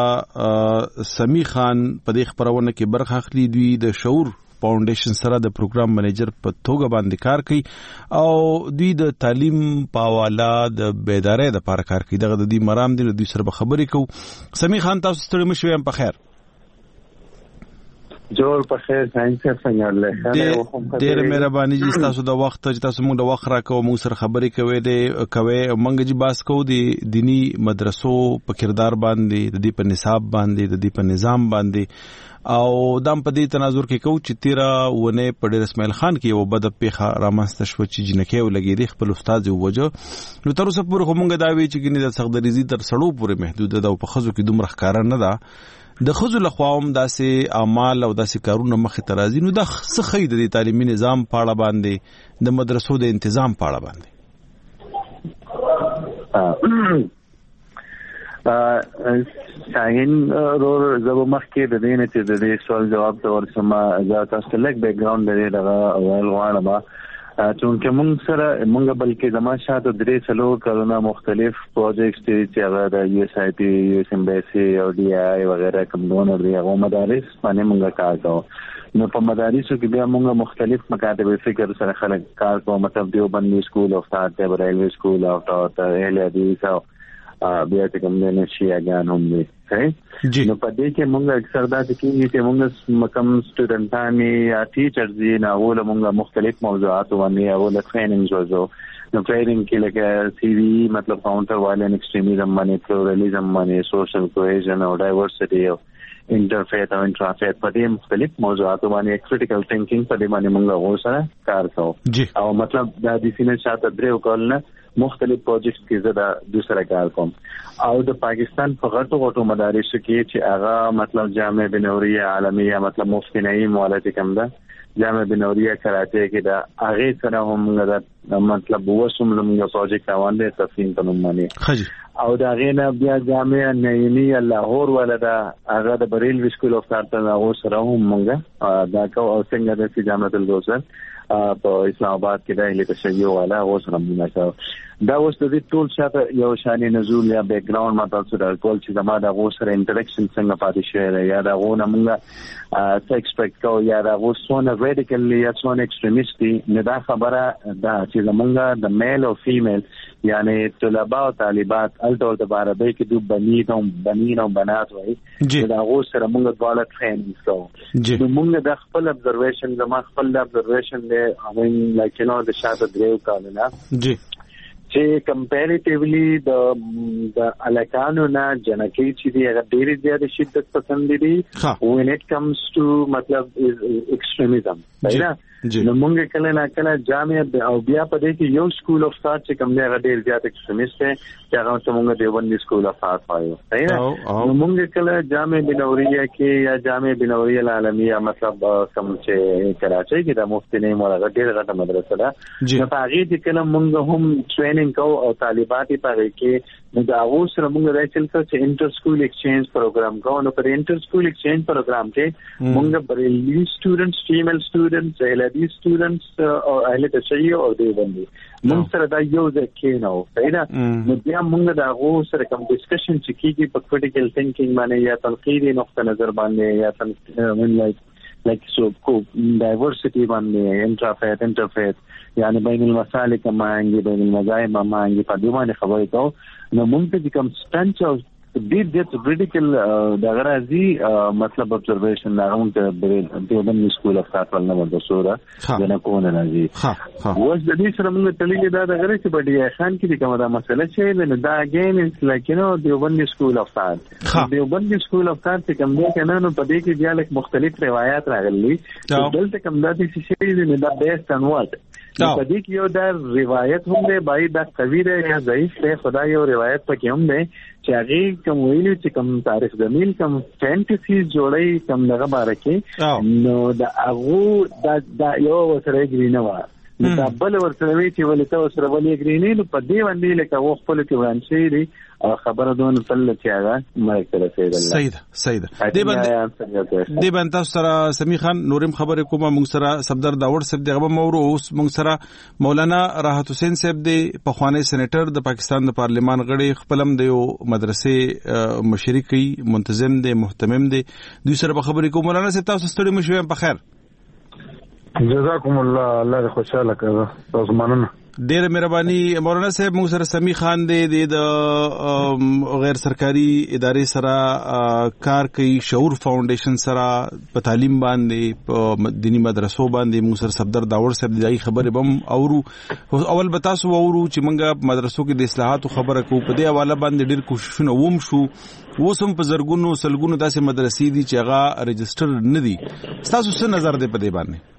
سره سمی خان په دې خبرونه کې برخه اخلي دوی د شعور فاونډیشن سره د پروګرام منیجر په توګه باندې کار کوي او دوی د تعلیم په حواله د بیدارۍ لپاره کار کوي دغه د دې مرام دي دوی سره خبرې کوو سمی خان تاسو ستړي مشوي هم په خیر جوړ په خیر څنګه څنګه له ډېر مهرباني جی تاسو د وخت چې تاسو موږ د وخت راکوو موږ سره خبرې کوي موږ جی باس کوو د دینی مدرسو په کردار باندې د دې په نصاب باندې د دې په نظام باندې او دام په دې تناظر کې کوو چې 13 ونه په ډېر اسماعیل خان کې یو بد پیخه رامنځته شو چې جنکه ولګېدي خپل استاد وجو نو تر اوسه پورې موږ دا وی چې ګنې د سخدریزي تر سړو پورې محدود ده او په خزو کې دومره ښکار نه ده د خزو لخواوم داسې اعمال او داسې کارونه مخې ته راځي نو د څه خې د تعلیمي نظام په اړه باندې د مدرسو د تنظیم په اړه باندې شاهین رو زبو مخکې د دې نه چې د دې سوال جواب ته ورسمه دا تاسو ته لږ بیک ګراوند لري دا اول غواړم چونکه موږ سره موږ بلکې زموږ شاته درې څلور کلونه مختلف پروجیکټس چې هغه د یو اس آی پی یو اس امبیسي او ډي آی وغیرہ کوم ډونر دی هغه مدارس باندې موږ کار کوو نو په مدارسو کې بیا موږ مختلف مکاتب فکر سره خلک کار کوو مطلب دیوبند سکول اف ارت دی ریلوی سکول اف ارت اهل حدیث او بیا کوم نه شیعاګان هم دي نو په دې کې موږ اکثر دا چې موږ کوم سټوډنټانه یا ټیچرز دي نه ول موږ مختلف موضوعات باندې او له ټریننګ وځو نو ټریننګ کې لکه سی وی مطلب کاونټر وایلنس ایکستریمزم باندې پلورالېزم باندې سوشل کوهیژن او ډایورسټي او انټرفیت او انټرافیت په دې مختلف موضوعات باندې کریټیکل ثینکینګ په دې باندې موږ غوښتل کار کوو او مطلب دا د سینې شاته درې وکړل مختلف پروجیکټس کې زدا دوسرا کار کوم او د پاکستان په غټو مدارسو کې چې هغه مطلب جامع بنوریه عالمیه مطلب مفتی نعیم والد کوم ده جامع بنوریه کراچي کې دا هغه سره هم مطلب وسوم زموږ پروجیکټ روان دي تفصیل په نوم باندې او دا غینه بیا جامع نعیمیه لاهور ولدا هغه د بریل سکول اف ارت هغه سره هم مونږه دا کو او څنګه د جامع الدوسر په اسلام آباد کې د اهل تشیع والا او سره مونږه دا اوس د دې ټول شاته یو شانې نزول یا بیک ګراوند ما تاسو ته ټول چې زما د غو سره انټریکشن څنګه پاتې شوی یا دا غو نه موږ څه ایکسپیکټ کوو یا دا غو څونه ریډیکلی یا څونه ایکستریمیسټي نه دا خبره دا چې زمونږ د میل او فیمیل یعنی طلبه او طالبات الټول د عربی کې دوه بنین او بنات وایي دا غو سره موږ دواړه ټریننګ کوو نو موږ د خپل ابزرویشن زما خپل ابزرویشن دی او لکه نو د شاته درو کارونه چې کمپیریټیولی د الکانو نه جنکی چې دی هغه ډېر زیات شدت پسند دي when it comes to مطلب extremism نه نو موږ کله نه کله جامع او بیا په دې کې یو سکول اف ثاټ چې کوم دی هغه ډېر زیات ایکستریمیست دی چې هغه ته موږ دیوبند سکول اف ثاټ وایو صحیح نو موږ کله جامع بنوریه کې یا جامع بنوریه العالمیه مطلب کوم چې کراچي کې د مفتی نعیم هغه ډېر غټه مدرسه ده نو په هغه کې کله موږ هم ټریننګ کوو او طالبات په هغه کې نو دا اوس سره موږ راځل چې انټر سکول ایکسچینج پروګرام کوو نو پر انټر سکول ایکسچینج پروګرام کې موږ بریلی سټوډنټس فیمیل سټوډنټس اهل سټوډنټس او اهل تشیع او دیوبندي موږ سره دا یو ځکه نو پیدا نو بیا موږ دا غو سره کوم ډسکشن چې کیږي په کریټیکل ثینکینګ باندې یا تنقیدي نقطه نظر باندې یا like so diversity باندې انټرفیت یعنی بین المسالک مانګي بین المذاهب مانګي په دې باندې خبرې کوو نو موږ ته کوم سټنچ او ډېر کریټیکل دا غراځي مطلب ابزرویشن دا هم ته دیوبند سکول اف ثاټ ولنه مدرسوره دا نه کوونه راځي اوس د دې سره موږ تللی دا غره چې په دې خان کې کومه دا مسله چې نه دا اگین از لایک یو نو دیوبند سکول اف ثاټ دیوبند سکول اف ثاټ کوم دی کنه نو په دې کې بیا لیک مختلف روایت راغلي دلته کوم دا چې شي نه دا بیسټ ان واټ په دې کې یو دا روایت هم دی بای دا قوی دی یا ضعیف دی خدای یو روایت پکې هم دی چې هغه کوم ویلو چې کوم تاریخ زمين کوم فانټسي جوړي کوم دغه بارکه نو دا هغه دا یو سره ګرینه و دا بل ورسره وی چې ولته سره ولې ګرینې نو په دې باندې لکه و خپل کې وانشي دي خبره دون تل چې هغه مې کړه سید دې باندې تاسو سره سمی خان نورم خبره کومه موږ سره صدر داور صاحب دغه مورو اوس موږ سره مولانا راحت حسین صاحب دی په خوانی سېنیټر د پاکستان د پارلیمان غړي خپلم د یو مدرسې مشرکی منتظم دی محتمم دی دوی سره په خبرې کوم مولانا صاحب تاسو ستړي مشوي په خیر جزاكم الله خوشاله کړه تاسو مننه ډېر مهرباني مولانا صاحب موږ سره سمی خان دی د غیر سرکاري ادارې سره کار کوي شعور فاونډیشن سره په تعلیم باندې په دینی مدرسو باندې موږ سره صدر داور صاحب دی خبره بم اورو اول بتاسو اورو چې موږ مدرسو کې د اصلاحاتو خبره کوو په دې حواله باندې ډېر کوششونه ووم شو وسم په زرګونو سلګونو داسې مدرسې دي چې هغه ريجستر نه دي تاسو څه نظر دی په دې باندې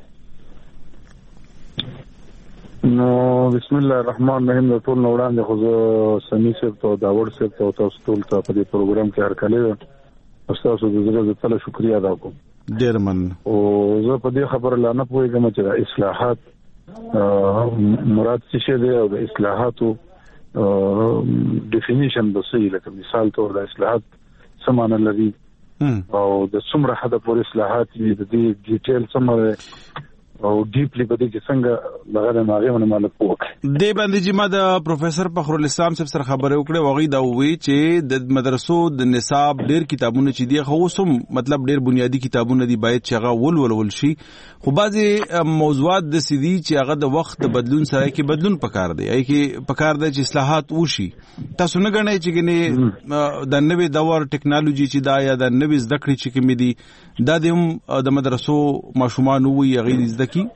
نو بسم الله الرحمن الرحیم د ټول نوړان د خو سمی صاحب ته داور صاحب ته تاسو ټول ته په دې پروګرام کې هر کله تاسو د زړه ته شکریا ادا کوم ډیر من او زه په دې خبره لا نه پوهیږم چې اصلاحات مراد څه دي او د اصلاحاتو ډیفینیشن به صحیح لکه مثال تور د اصلاحات سمانه لري او د څومره حد پورې اصلاحات دي د دې ډیټیل څومره او ډیپلی په دې کې څنګه لغه ماغه ونه مالک وکړي د باندې چې ما د پروفیسور فخر الاسلام صاحب سره خبرې وکړې وغي دا وی چې د مدرسو د نصاب ډېر کتابونه چې دی خو سم مطلب ډېر بنیادی کتابونه دي باید چې هغه ول شي خو بعضي موضوعات د سيدي چې هغه د وخت د بدلون سره کې بدلون پکار دی ای کې پکار دی چې اصلاحات وشي تاسو نه غنئ چې ګنې د نوې دور ټیکنالوژي چې دا یا د نوې زده کړې چې کوم دي دا د مدرسو ماشومان وي غیر زده کی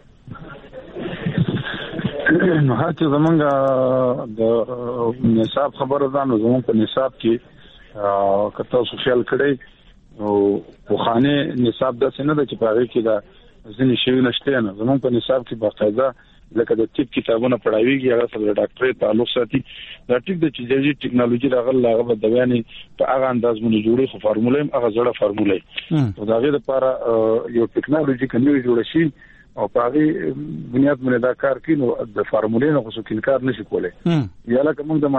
نو هڅه زمونږ د نصاب خبره ده نو زمونږ په نصاب کې کته سوشل کړي او خانه نصاب د سینه د چپاغي کې دا ځینې شی نشته نه زمونږ په نصاب کې باقاعده لکه د طب کتابونه پڑھاویږي هغه سره ډاکټري تعلق ساتي دا ټیک د چیزي ټیکنالوژي راغله هغه د بیانې په هغه انداز باندې جوړي خو فارموله هغه زړه فارموله او دا غي لپاره یو ټیکنالوژي کني جوړ شي او په هغه بنیاد باندې دا کار کینو د فارمولې نه خو کار نشي کولای یا لکه موږ د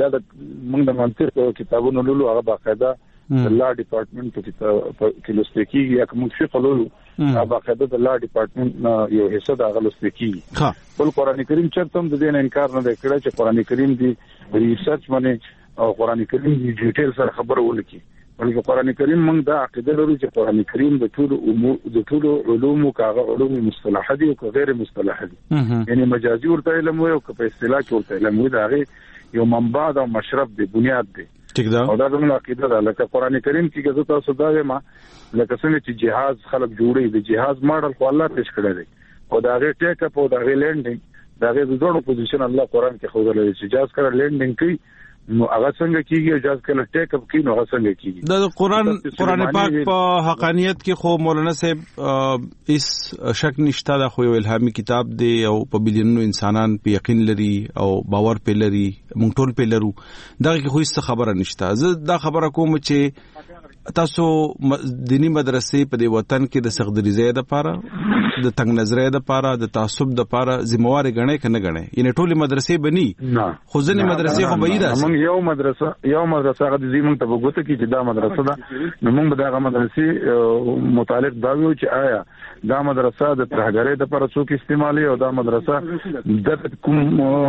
منطق کتابونو لولو هغه باقاعده د لا ډپارټمنټ کې لوستکی یا کوم څه قلولو هغه باقاعده د لا ډپارټمنټ یو حصہ د هغه لوستکی بل قران کریم چرته د دې نه انکار نه کړی چې قران کریم دی ریسرچ باندې او قران کریم دی ډیټیل سره خبره ولکي ولکه قران کریم موږ دا عقیده لرو چې قران کریم د ټول علوم کاغه علوم مصطلح دي او غیر مصطلح دي یعنی مجازي ورته علم وي او په اصطلاح کې ورته علم وي دا یو منبع او مشرب دی بنیاد دی ټیک ده او دا زموږ عقیده ده لکه قران کریم کې چې تاسو دا ما لکه څنګه چې جهاز خلق جوړي د جهاز ماډل خو الله پیش کړی دی او دا غي ټیک اپ او دا غي لینډینګ دا غي د دوه پوزیشن الله قران کې خو درلې چې جهاز کړه لینډینګ کوي نو هغه څنګه کیږي جاز کله ټیک اپ کینو هغه څنګه کیږي د قران پاک په حقانیت کې خو مولانا صاحب اس شک نشته دا خو یو الهامي کتاب دی او په بلیونو انسانان په یقین لري او باور په لري مونږ ټول په لرو دا کې خو هیڅ خبره نشته زه دا خبره کوم چې تاسو دینی مدرسې په دې وطن کې د سغدریزې د پاره د تنگ نظرې د پاره د تعصب د پاره ذمہوار غنې کنه غنې یعنی ټولې مدرسې بني خو ځنې مدرسې خو بعید دي موږ یو مدرسه غد زمون ته وګورئ چې دا مدرسه ده نو موږ به دا مدرسې متعلق دا ویو چې آیا دا مدرسه د ترهګرۍ د پاره څوک استعمالي او دا مدرسه د کوم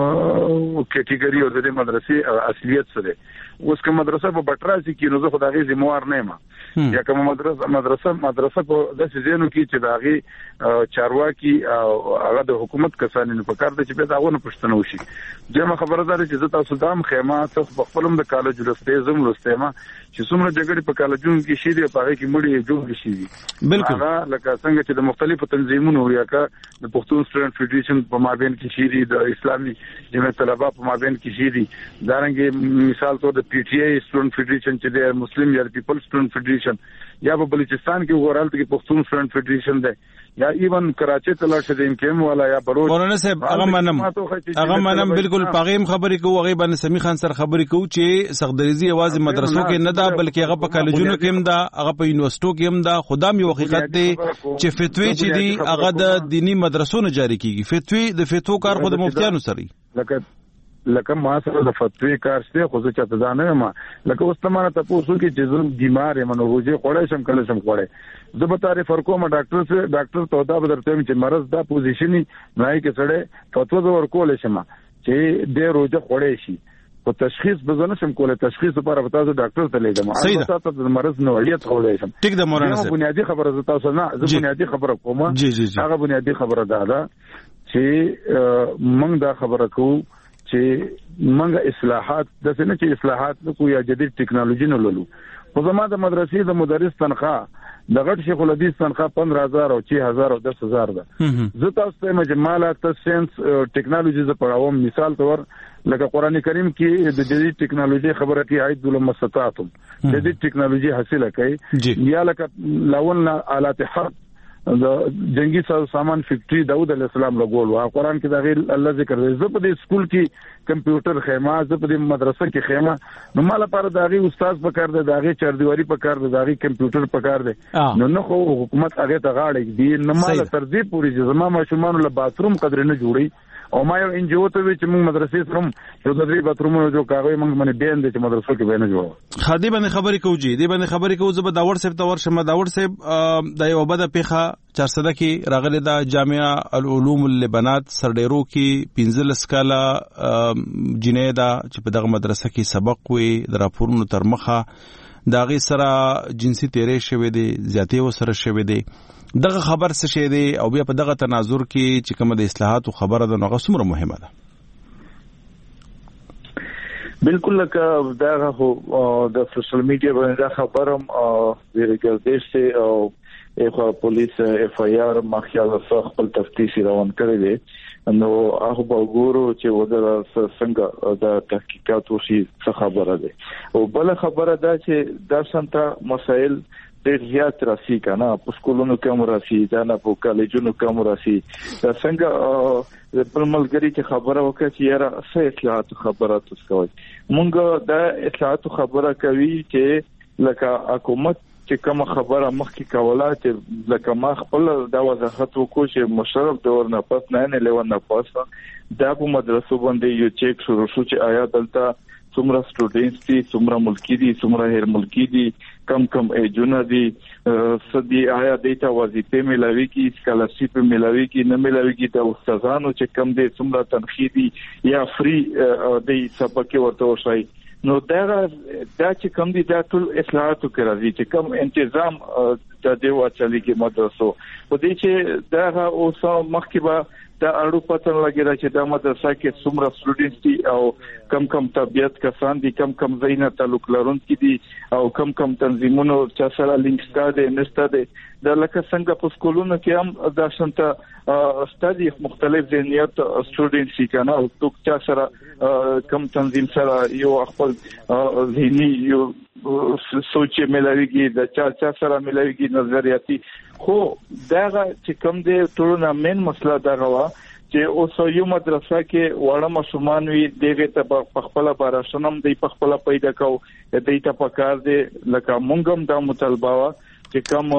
کټګوري او د مدرسې اصلیت سره اوس کوم مدرسه په بټراسي کې نو زه خدای ذمہوار نه ما یا کوم مدرسه په داسې ځینو کې چې داغي چارواکي او هغه د حکومت کسان نه پکار دي چې په داونه پښتنه وشي دغه خبره ده چې زه تاسو دام خیمه تاسو په خپلم د کالج لسته زم لسته ما چې څومره جګړې په کالجونو کې شي دي په هغه کې مړي جوړ شي بالکل هغه لکه څنګه چې د مختلفو تنظیمونو یا کا د پښتون سټوډنټ فدریشن په مابین کې شي دي د اسلامي جمعیت طلبه په مابین کې شي دي دارنګه مثال تور د پی ټی آی سټوډنټ فدریشن چې د مسلم یا پیپل سټوډنټ فدریشن یا په بلوچستان کې وګورل چې پښتون سټوډنټ فدریشن ده یا ایون کراچي ته لاړ شې امکان والا یا بروج مولانا صاحب هغه منم بالکل پاغیم خبرې کوو هغه باندې سمي خان سره خبرې کوو چې سغدریزي आवाज مدرسو کې نه ده بلکې هغه په کالجونو کې هم ده هغه په یونیورسيټو کې هم ده خدام یو حقیقت دی چې فتوی چې دی هغه د دینی مدرسو نه جاری کیږي فتوی د فتو کار خو د مفتیانو سره لکه ما سره د فتوی کار شته خو څه چاته ځانه ما لکه اوس تمانه تاسو کې چې زم بیمار یم نو روزي خوړې شم کله شم خوړې زه به تعریف ورکوم ډاکټر ته دا به درته چې مرز دا پوزیشني نه کې سره فتوا ورکول شم چې د روزه خوړې شي او تشخیص بزنه شم کوله تشخیص لپاره به تاسو ډاکټر ته لیدم تاسو د مرز نوعیت خوړې شم ټیک ده مولانا صاحب بنیادی خبره تاسو نه زه بنیادی خبره کوم هغه بنیادی خبره ده چې موږ دا خبره کوو چې موږ اصلاحات د څه نه چې اصلاحات کو یا جدید ټیکنالوژي نه لولو خو زما د مدرسې د مدرس تنخواه د غټ شیخ الحدیث تنخواه 15000 او 6000 او 10000 ده زه تاسو ته مجماله ساينس ټیکنالوژي ز پڑھاوم مثال تور لکه قران کریم کې د جدید ټیکنالوژي خبره کې عید المستطاعتم جدید ټیکنالوژي حاصله کړي یا لکه لاولنا آلات حرب د جنگي سامان فیکټری داوود علیه السلام لګول وا قران کې دا غیر الله ذکر دی زه په دې سکول کې کمپیوټر خیمه زه په دې مدرسه کې خیمه نو مال لپاره دا غي استاد پکار دی دا غي چردیواری پکار دی دا غي کمپیوټر پکار دی نو خو حکومت هغه ته غاړي دی نو مال تر دې پوری چې زما ماشومان له باتروم قدر نه جوړي او ما یو ان جی او ته چې موږ مدرسې سره یو د 3 باترومونو جو کاغوي موږ باندې بیان دي چې مدرسو کې به نه جوړو خادي باندې خبرې کوي دې باندې خبرې کوي زه به داور صاحب ته ورشم داور صاحب د یو بده پیخه 400 کې راغلي د جامعه العلوم اللبنات سرډیرو کې 15 کاله جنیدا چې په دغه مدرسه کې سبق وي د راپورونو تر مخه داغي سره جنسي تیرې شوی دي زیاتې وسره شوی دي دغه خبر څه شي دي او بیا په دغه تناظر کې چې کومه د اصلاحات خبره ده نو غوښمره مهمه ده بالکل لکه دا د سوشل میډیا باندې دا خبرم ورګردش ته او خو پولیس اف آی آر مخیاله خپل تفتیش روان کړی دی نو هغه وګورو چې ودر څنګه د تحقیقات وشي څه خبره ده او بل خبره ده چې دا سنتا مسائل ډېر زیات راسي کنه په سکولونو کې هم راسي دا نه په کالجونو کې هم راسي دا څنګه د پرملګری چې خبره وکړي چې یاره څه اصلاحات خبره تاسو کوي مونږ دا اصلاحات خبره کوي چې لکه حکومت چې کوم خبره مخکې کوله چې لکه ما خپل دا وضاحت وکړ چې مشرف دور نه پس نه لون نه پس دا په مدرسو باندې یو چیک شروع شو چې آیا دلته څومره سټوډنټس دي څومره ملکی دي څومره غیر ملکی دي کم ایجونه دي سدي آیا دیتا وظیفه ملوي کی سکالرشپ ملوي کی نه ملوي کی د استادانو چې کم دي څومره تنخیه دي یا فری د سبق ورته وشي نو دا چې کم دي دا ټول اصلاحاتو کې راځي چې کم تنظیم د دیو اچلي کې مدرسو په دې چې دا اوس مخکې به دا اړو پته لګیږي چې دا مدرسه کې څومره سټوډنټس دي او کم طبيعت کسان دي کم زینه تعلق لرونکي دي او کم تنظیمونو چې سره لینک ستاده نشته دي دا لکه څنګه په سکولونو کې هم دا شنته ستادي مختلف ذهنیت سټوډنټس کنه او چې سره کم تنظیم سره یو خپل ذهني یو سوچ ملويږي د چا سره ملويږي نظریاتي خو دا چې کوم دې ټولنه مین مسله دا غوا چې اوس یو مدرسه کې وړه مشومان وي دغه ته په خپل بارشنم دی په خپل پیدا کو دې ته پکار دی لکه مونږم دا مطالبه وا چې کوم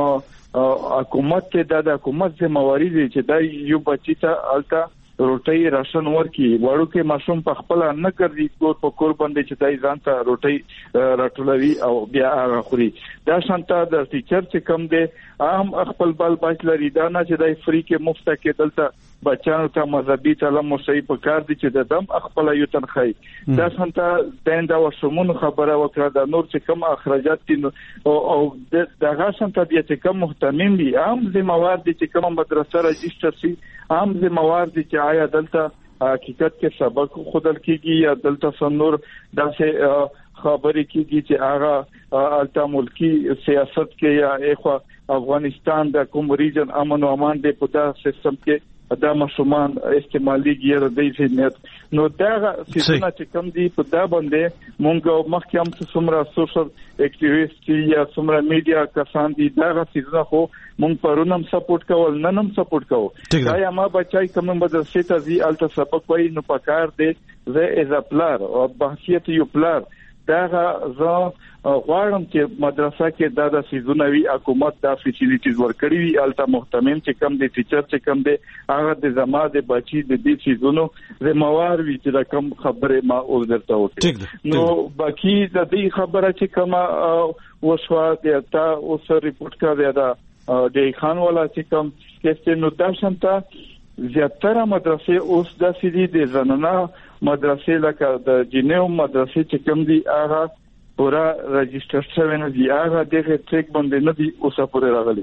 حکومت ته د حکومت ذمہواری دي چې دا یو بچی ته الټا روټي راشن ورکی وړو کې ماشوم په خپل نه کوي په کور باندې چې دای ځان ته روټي راټولوي او بیا هغه خوري دا شانته د ټیچر چې کم دی عام خپل بل بچلري دا نه چې دای فری کې مفت کې دلته بچانو ته مذهبي تعلیم مصیب په کار دي چې د دم خپل یو تنخی دا شانته دنده او شمون خبره وکړه د نور چې کم اخراجات دي او دغه شانته بیا چې کم مهتمم دي عام ذمہوار دي چې کوم مدرسه رجستر شي عام ذمہوار دي چې آیا دلته حقیقت کې سبق خودل کیږي یا دلته سنور داسې خبرې کیږي چې هغه الټا ملکی سیاست کې یا اخوا افغانستان د کوم ریجن امن او امان دی په دا سیستم کې دا مشومان استعمالي ګیر دی ذهنیت نو دا څنګه چې کم دی په دا باندې مونږ مخکې هم څومره سوشل اکټیویسټ یا څومره میډیا کسان دي دا څنګه خو مونږ پرونم سپورټ کول ننم سپورټ کوو دا یا ما بچای کوم مدرسې ته زی الته سبق وای نو پکار دی زه از پلار او بحثیت یو پلار دا زه غواړم چې مدرسه کې دا د سيزونوي حکومت دا فیسیلیټیز ورکړي وي الته محتمم چې کم دي ټیچر چې کم دي هغه د زما د بچي د دې سيزونو زموار وي چې کوم خبره ما اوردرته وکړي نو باقي د دې خبره چې کومه وشوا د تا اوس ریپورت کړی دا د خان والا چې کوم کېسته نو دا شنته زیاتره مدرسې اوس د سيدي د زنانه مدرسې لکه د جنیو مدرسې چې کوم دي هغه پورا رجستر شوی نه دی هغه دغه ټریک باندې نه دی اوسه پورې راغلي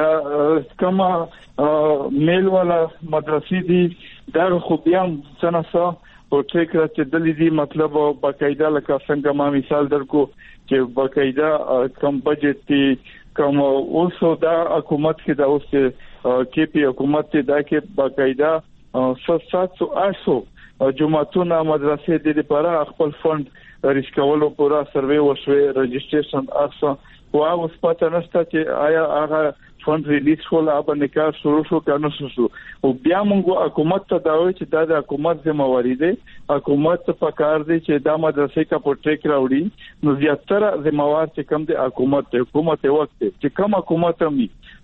دا کما میل والا مدرسې دي دا خو بیا څنګه او ټریک راته دلی دي مطلب باقاعده لکه څنګه ما مثال درکو چې باقاعده کم بجټ دي کوم اوسو دا حکومت کې دا اوس کې پی حکومت ته دا کې باقاعده 700 جمعتون مدرسې د لپاره خپل فند ریسکولو پورا سروې وشوي رجستریشن اصلا او اوس پته نشته چې آیا هغه فند ریلیز شول او باندې شروع شو کنه شو او بیا موږ حکومت ته دا وایي چې دا د حکومت ذمہواری ده حکومت په کار دی چې دا مدرسې کا پروټیک راوړي نو زیاتره ذمہوار چې کم دی حکومت وخت چې کم حکومت هم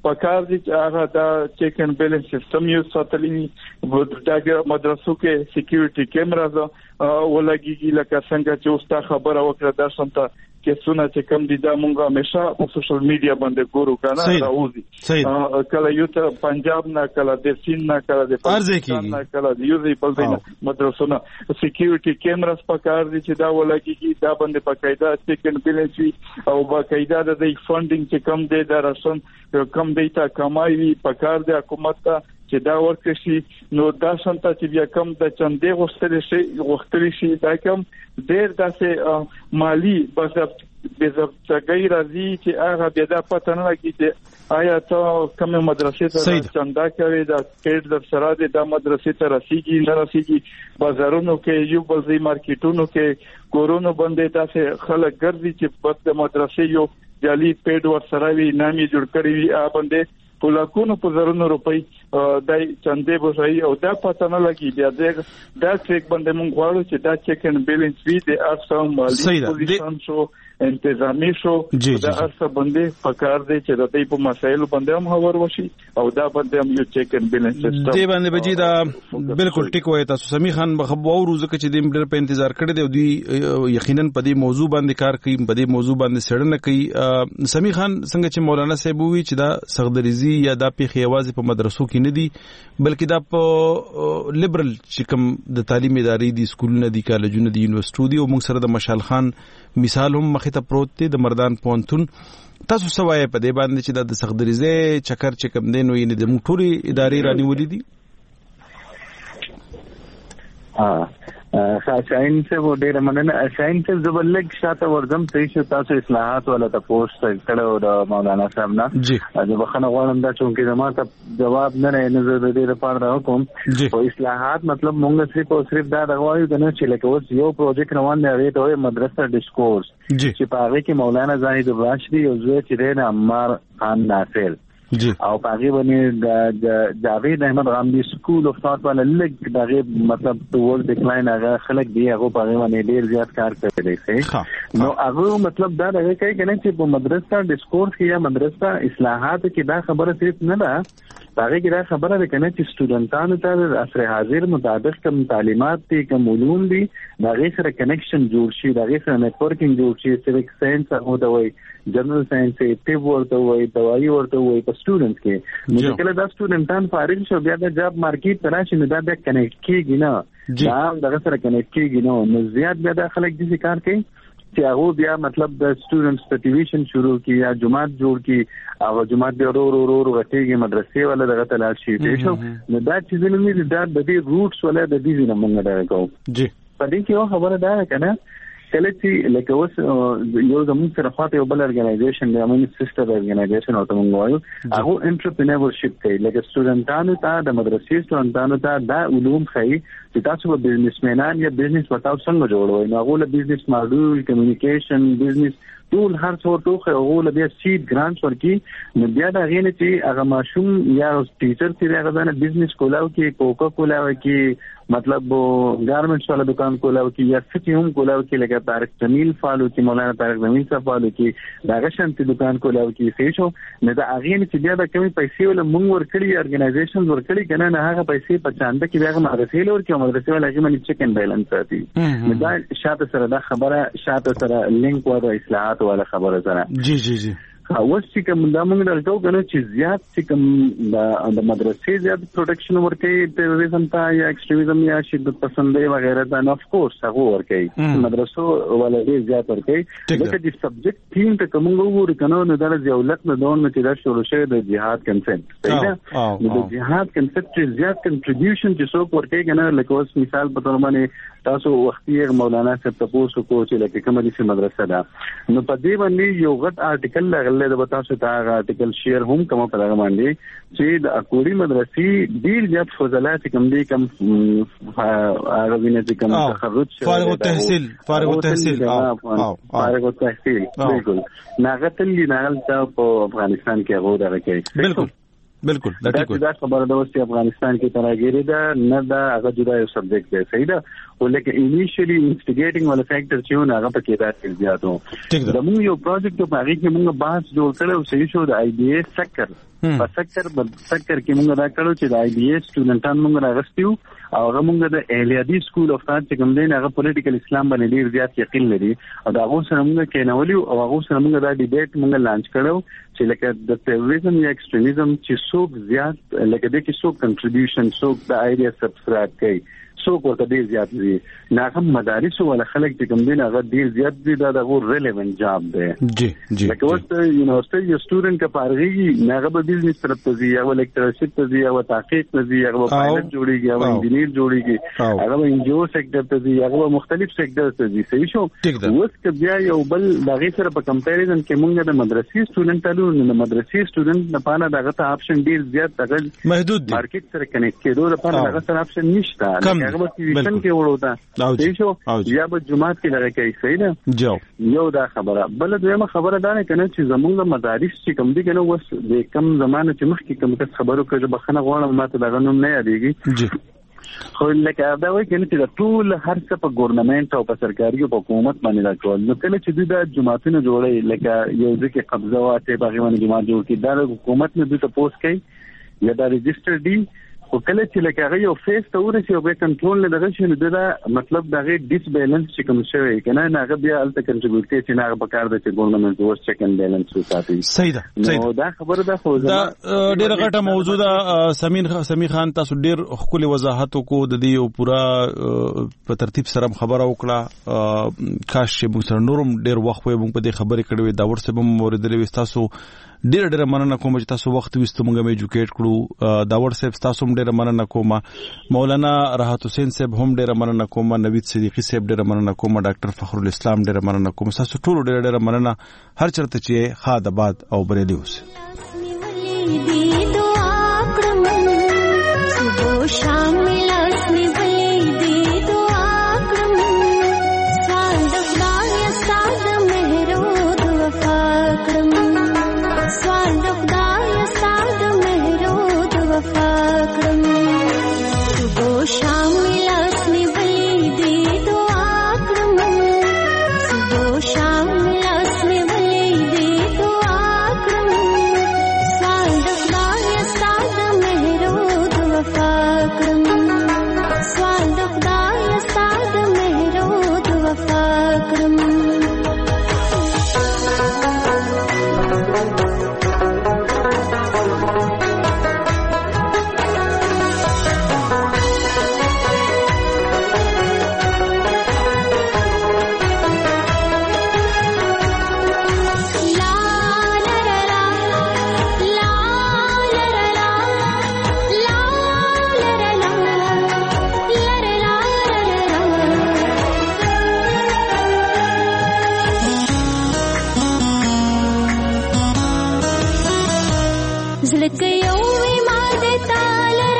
پکار دي چې هغه دا چیک اینڈ بیلنس سیستم یو ساتلې دا مدرسو کې سکیورټي کیمراز ولګيږي لکه څنګه چې اوس تا خبره وکړه دا سمته کې څونه چې کم دي دا مونږه همیشه په سوشل میډیا باندې ګورو کنه راوځي کله یو ته پنجاب نه کله د سین نه کله د پاکستان نه کله د یو ځای په ځای مدرسو نه سکیورټي کیمراز پکار دي چې دا ولګيږي دا باندې باقاعده چیک اینڈ بیلنس وي او باقاعده د فندینګ چې کم دی دا رسن کم دی تا کمایي پکار دی حکومت ته چې دا ورکړي شي نو دا شانته چې بیا کم د چندې غوښتل شي دا کم ډېر داسې مالی بس بزبطګي راځي چې هغه بیا دا پته نه لګي چې آیا ته کومه مدرسې ته چندا کوي دا سټیټ د سره د مدرسې ته رسیدي نه رسیدي بازارونو کې یو بل ځای مارکیټونو کې کورونو باندې تاسو خلک ګرځي چې په د مدرسې یو جالي پیډ ور سره وی نامي جوړ کړی وي ا باندې پولاکونو په زرونو روپۍ دای چندې بوځي او دا پته نه لګي بیا دا چیک باندې مونږ غواړو چې دا چیک اینڈ بیلنس وي د ارسم مالی پوزیشن شو انتظامی شو دا ارسه باندې پکار دی چې د دې په مسایلو باندې هم خبر وشي او دا باندې هم یو چیک اینڈ بیلنس سیستم دی باندې بجی دا بالکل ټیک وای تاسو سمي خان بخبو روزه کې چې د په انتظار کړی دی دوی یقینا په دې موضوع باندې کار کوي په دې موضوع باندې سړنه کوي سمي خان څنګه چې مولانا صاحب وی چې دا سغدریزي یا دا پیخي आवाज په مدرسو کې نه دي بلکې دا په لیبرل چې کوم د تعلیم ادارې دي سکولونه دي کالجونه دي یونیورسيټي دي او موږ سره د مشال خان مثال هم مخې ته پروت دی د مردان پونتون تاسو سوای په دې باندې چې د سغدریزه چکر چې کوم دین وي نه د موټوري ادارې رانیولې دي شاین سے وہ ډیر مننه شاین سے زبلګ شاته ورزم چې تاسو اصلاحات ولا تاسو کړه او مولانا صاحب نه جی د بخنه غواړم دا چې زما ته جواب نه نه زه د دې لپاره راکوم او اصلاحات مطلب مونږ صرف دا غواړو چې لکه اوس یو پروجیکټ روان دی ته مدرسه ډیسکورس چې په هغه کې مولانا زاهد راشدی او زوی چې د عمار خان ناصر او پاغي باندې د جاوید احمد غامدی سکول اف ثاټ ولا لګ دغه مطلب ټول ډیکلاین هغه خلک دی هغه پاغي باندې ډیر زیات کار کوي شي نو هغه مطلب دا راغی کنه چې په مدرسه ډیسکورس کې یا مدرسه اصلاحات کې دا خبره صرف نه ده هغه کې دا خبره ده کنه چې سټوډنټانو ته عصر حاضر مطابق کوم تعلیمات دي کوم علوم دي دا غي سره کنیکشن جوړ شي دا غي سره نتورکینګ جوړ شي سیویک ساينس او دا وای جنرال ساينس ټیب ورته وای دوايي ورته وای په سټوډنټس کې نو کله دا سټوډنټان فارغ شو بیا د جاب مارکیټ ته راشي نو دا د کنیکټ کیږي نه دا دغه سره کنیکټ کیږي نو زیات بیا د خلک د کار کوي چې هغه بیا مطلب د سټوډنټس پټیویشن شروع کی یا جماعت جوړ کی او جماعت به ورو غټيږي مدرسې ولا دغه تلاش شي شو نو دا چې زموږ د دې روټس ولا د دې نه مونږ دا کوو جی په دې کې یو خبره ده کنه کله چې لکه اوس یو زموږ سره خاطر یو بل ارګنایزیشن دی موږ سیستر ارګنایزیشن او موږ وایو هغه انټرپرینورشپ کوي لکه سټوډنټانو ته د مدرسې سټوډنټانو ته دا علوم کوي چې تاسو به بزنسمنان یا بزنس وتاو څنګه جوړوي نو هغه له بزنس ماډول کمیونیکیشن بزنس ټول هر څور ټوخه هغه له بیا سیډ ګرانټ ورکی نو بیا دا غینه چې هغه ماشوم یا ټیچر چې هغه نه بزنس کولاو کې کوکا کولاو کې مطلب گارمنټس والا دکان کولاو کې یا سټي هم کولاو کې لکه طارق جمیل فالو کې مولانا طارق جمیل صاحب فالو کې دا غشنت دکان کولاو کې څه شو نه دا غینه چې بیا د کمی پیسې ول مونږ ورکړي ارګنایزیشن ورکړي کنه نه هغه پیسې په چانده کې بیا مدرسې لور کې مدرسې ولا کې منی چیک اینڈ بیلنس ساتي نو دا شاته سره دا خبره شاته سره لینک وره اصلاحات ولا خبره سره جی جی جی اوس چې کوم دا موږ درته کنه چې زیات چې کوم د مدرسې زیات پروټیکشن ورکړي ټیرریزم ته یا ایکستریمیزم یا شدت پسندۍ وغیرہ دا اف کورس هغه ورکړي مدرسو ولا ډیر زیات ورکړي لکه د سبجیکټ تیم ته کوم وګورو کنه نو دا ځولت نه دون چې دا شروع شوی د جهاد کنسپټ صحیح ده نو د جهاد کنسپټ زیات کنټریبیوشن چې څوک ورکړي کنه لکه اوس مثال په تور باندې تاسو وختي مولانا صاحب تاسو کو چې لکه کومه دي مدرسه ده نو په دې باندې یو غټ آرټیکل لغله د تاسو ته آرټیکل شیر هم کوم په هغه باندې چې د اکوړي مدرسې ډیر زیات فضلات کوم دي کوم هغه وینې چې کوم تخرج فارغ التحصیل بالکل ناغتل ناغل په افغانستان کې هغه درکې بالکل دا خبره ده چې افغانستان کې تراګيري ده نه دا هغه جدا یو سبجیکټ دی صحیح ده ولکه انیشلی انسټیګیټینګ ولا فیکټر چې نه هغه پکې راځي زیاتو دا موږ یو پروجیکټ په هغه کې موږ بحث جوړ کړو صحیح شو د آی بي ایس سکر په سکر کې موږ دا کړو چې د آی بي ایس سټوډنټان موږ راغستیو او هغه موږ د اهلیادي سکول اف ثات چې کوم دی هغه پولیټیکل اسلام باندې ډیر زیات یقین لري او دا هغه سره موږ کېنولیو او هغه سره موږ دا ډیبیټ موږ لانچ کړو چې لکه د ټیرریزم یا ایکستریمیزم چې څوک زیات لکه د کې څوک کنټریبیوشن څوک د آیډیا سبسکرایب کوي څوک ورته ډیر زیات دي ناغه مدارس ولا خلک چې کوم دي هغه ډیر زیات دي دا د ریلیونت جاب دی جی لکه ورته یونیورسيټي یو سټوډنټ کا پارغي ناغه به بزنس طرف ته ځي یا لیکچرشپ ته ځي یا تحقیق ته ځي یا پایلټ جوړیږي یا انجینیر جوړیږي هغه به انجو سېکټر ته ځي هغه مختلف سېکټر ته ځي صحیح شو اوس که بیا یو بل دغه سره په کمپیریزن کې مونږ د مدرسې سټوډنټانو د مدرسې سټوډنټ نه پانه دغه ته اپشن ډیر زیات دغه محدود دي مارکیټ سره کنیکټ کېدو لپاره دغه سره اپشن نشته هغه به ټیویشن کې وروته صحیح شو یا به جمعات کې لږه کوي صحیح ده یو دا خبره بل دویمه خبره دا نه کنه چې زمونږ مدارس چې کوم دي کنه وس د کم زمانه چې مخکې کوم څه خبرو کوي بخنه غواړم ماته دغه نوم نه یادېږي خو لکه دا وایي کنه چې د ټول هر څه په ګورنمنت او په سرکاري او په حکومت باندې راټول نو کله چې دوی د جماعتونو جوړي لکه یو ځکه قبضه واته باغ باندې جماعت جوړ کړي دا حکومت نه دوی ته پوسټ کوي یا دا ريجستر دي خو کله چې لکه هغه یو فیس ته ورسي او به کنټرول نه دغه شنو دا مطلب دغه ډیس بیلانس چې کوم شوی کنه هغه بیا الته کنټریبیوټ کوي چې هغه په کار د چې ګورنمنت ورس چیک اند بیلانس وساتي صحیح ده دا خبره ده خو دا ډیره غټه موضوع ده سمیر خان تاسو ډیر خولي وضاحت کو د دې یو پورا په ترتیب سره خبره وکړه کاش چې موږ سره نورم ډیر وخت وي موږ په دې خبرې کړې دا ورسې به مورید لري تاسو ډیر مننه کوم چې تاسو وخت وستو موږ مې ایجوکیټ کړو دا ورسې تاسو ډیر مننه کوم مولانا راحت حسین صاحب هم ډیر مننه کوم نوید صدیقی صاحب ډیر مننه کوم ډاکټر فخر الاسلام ډیر مننه کوم تاسو ټول ډیر مننه هر چرته چې خاد آباد او بریلی اوس زلک یو ما د تعالی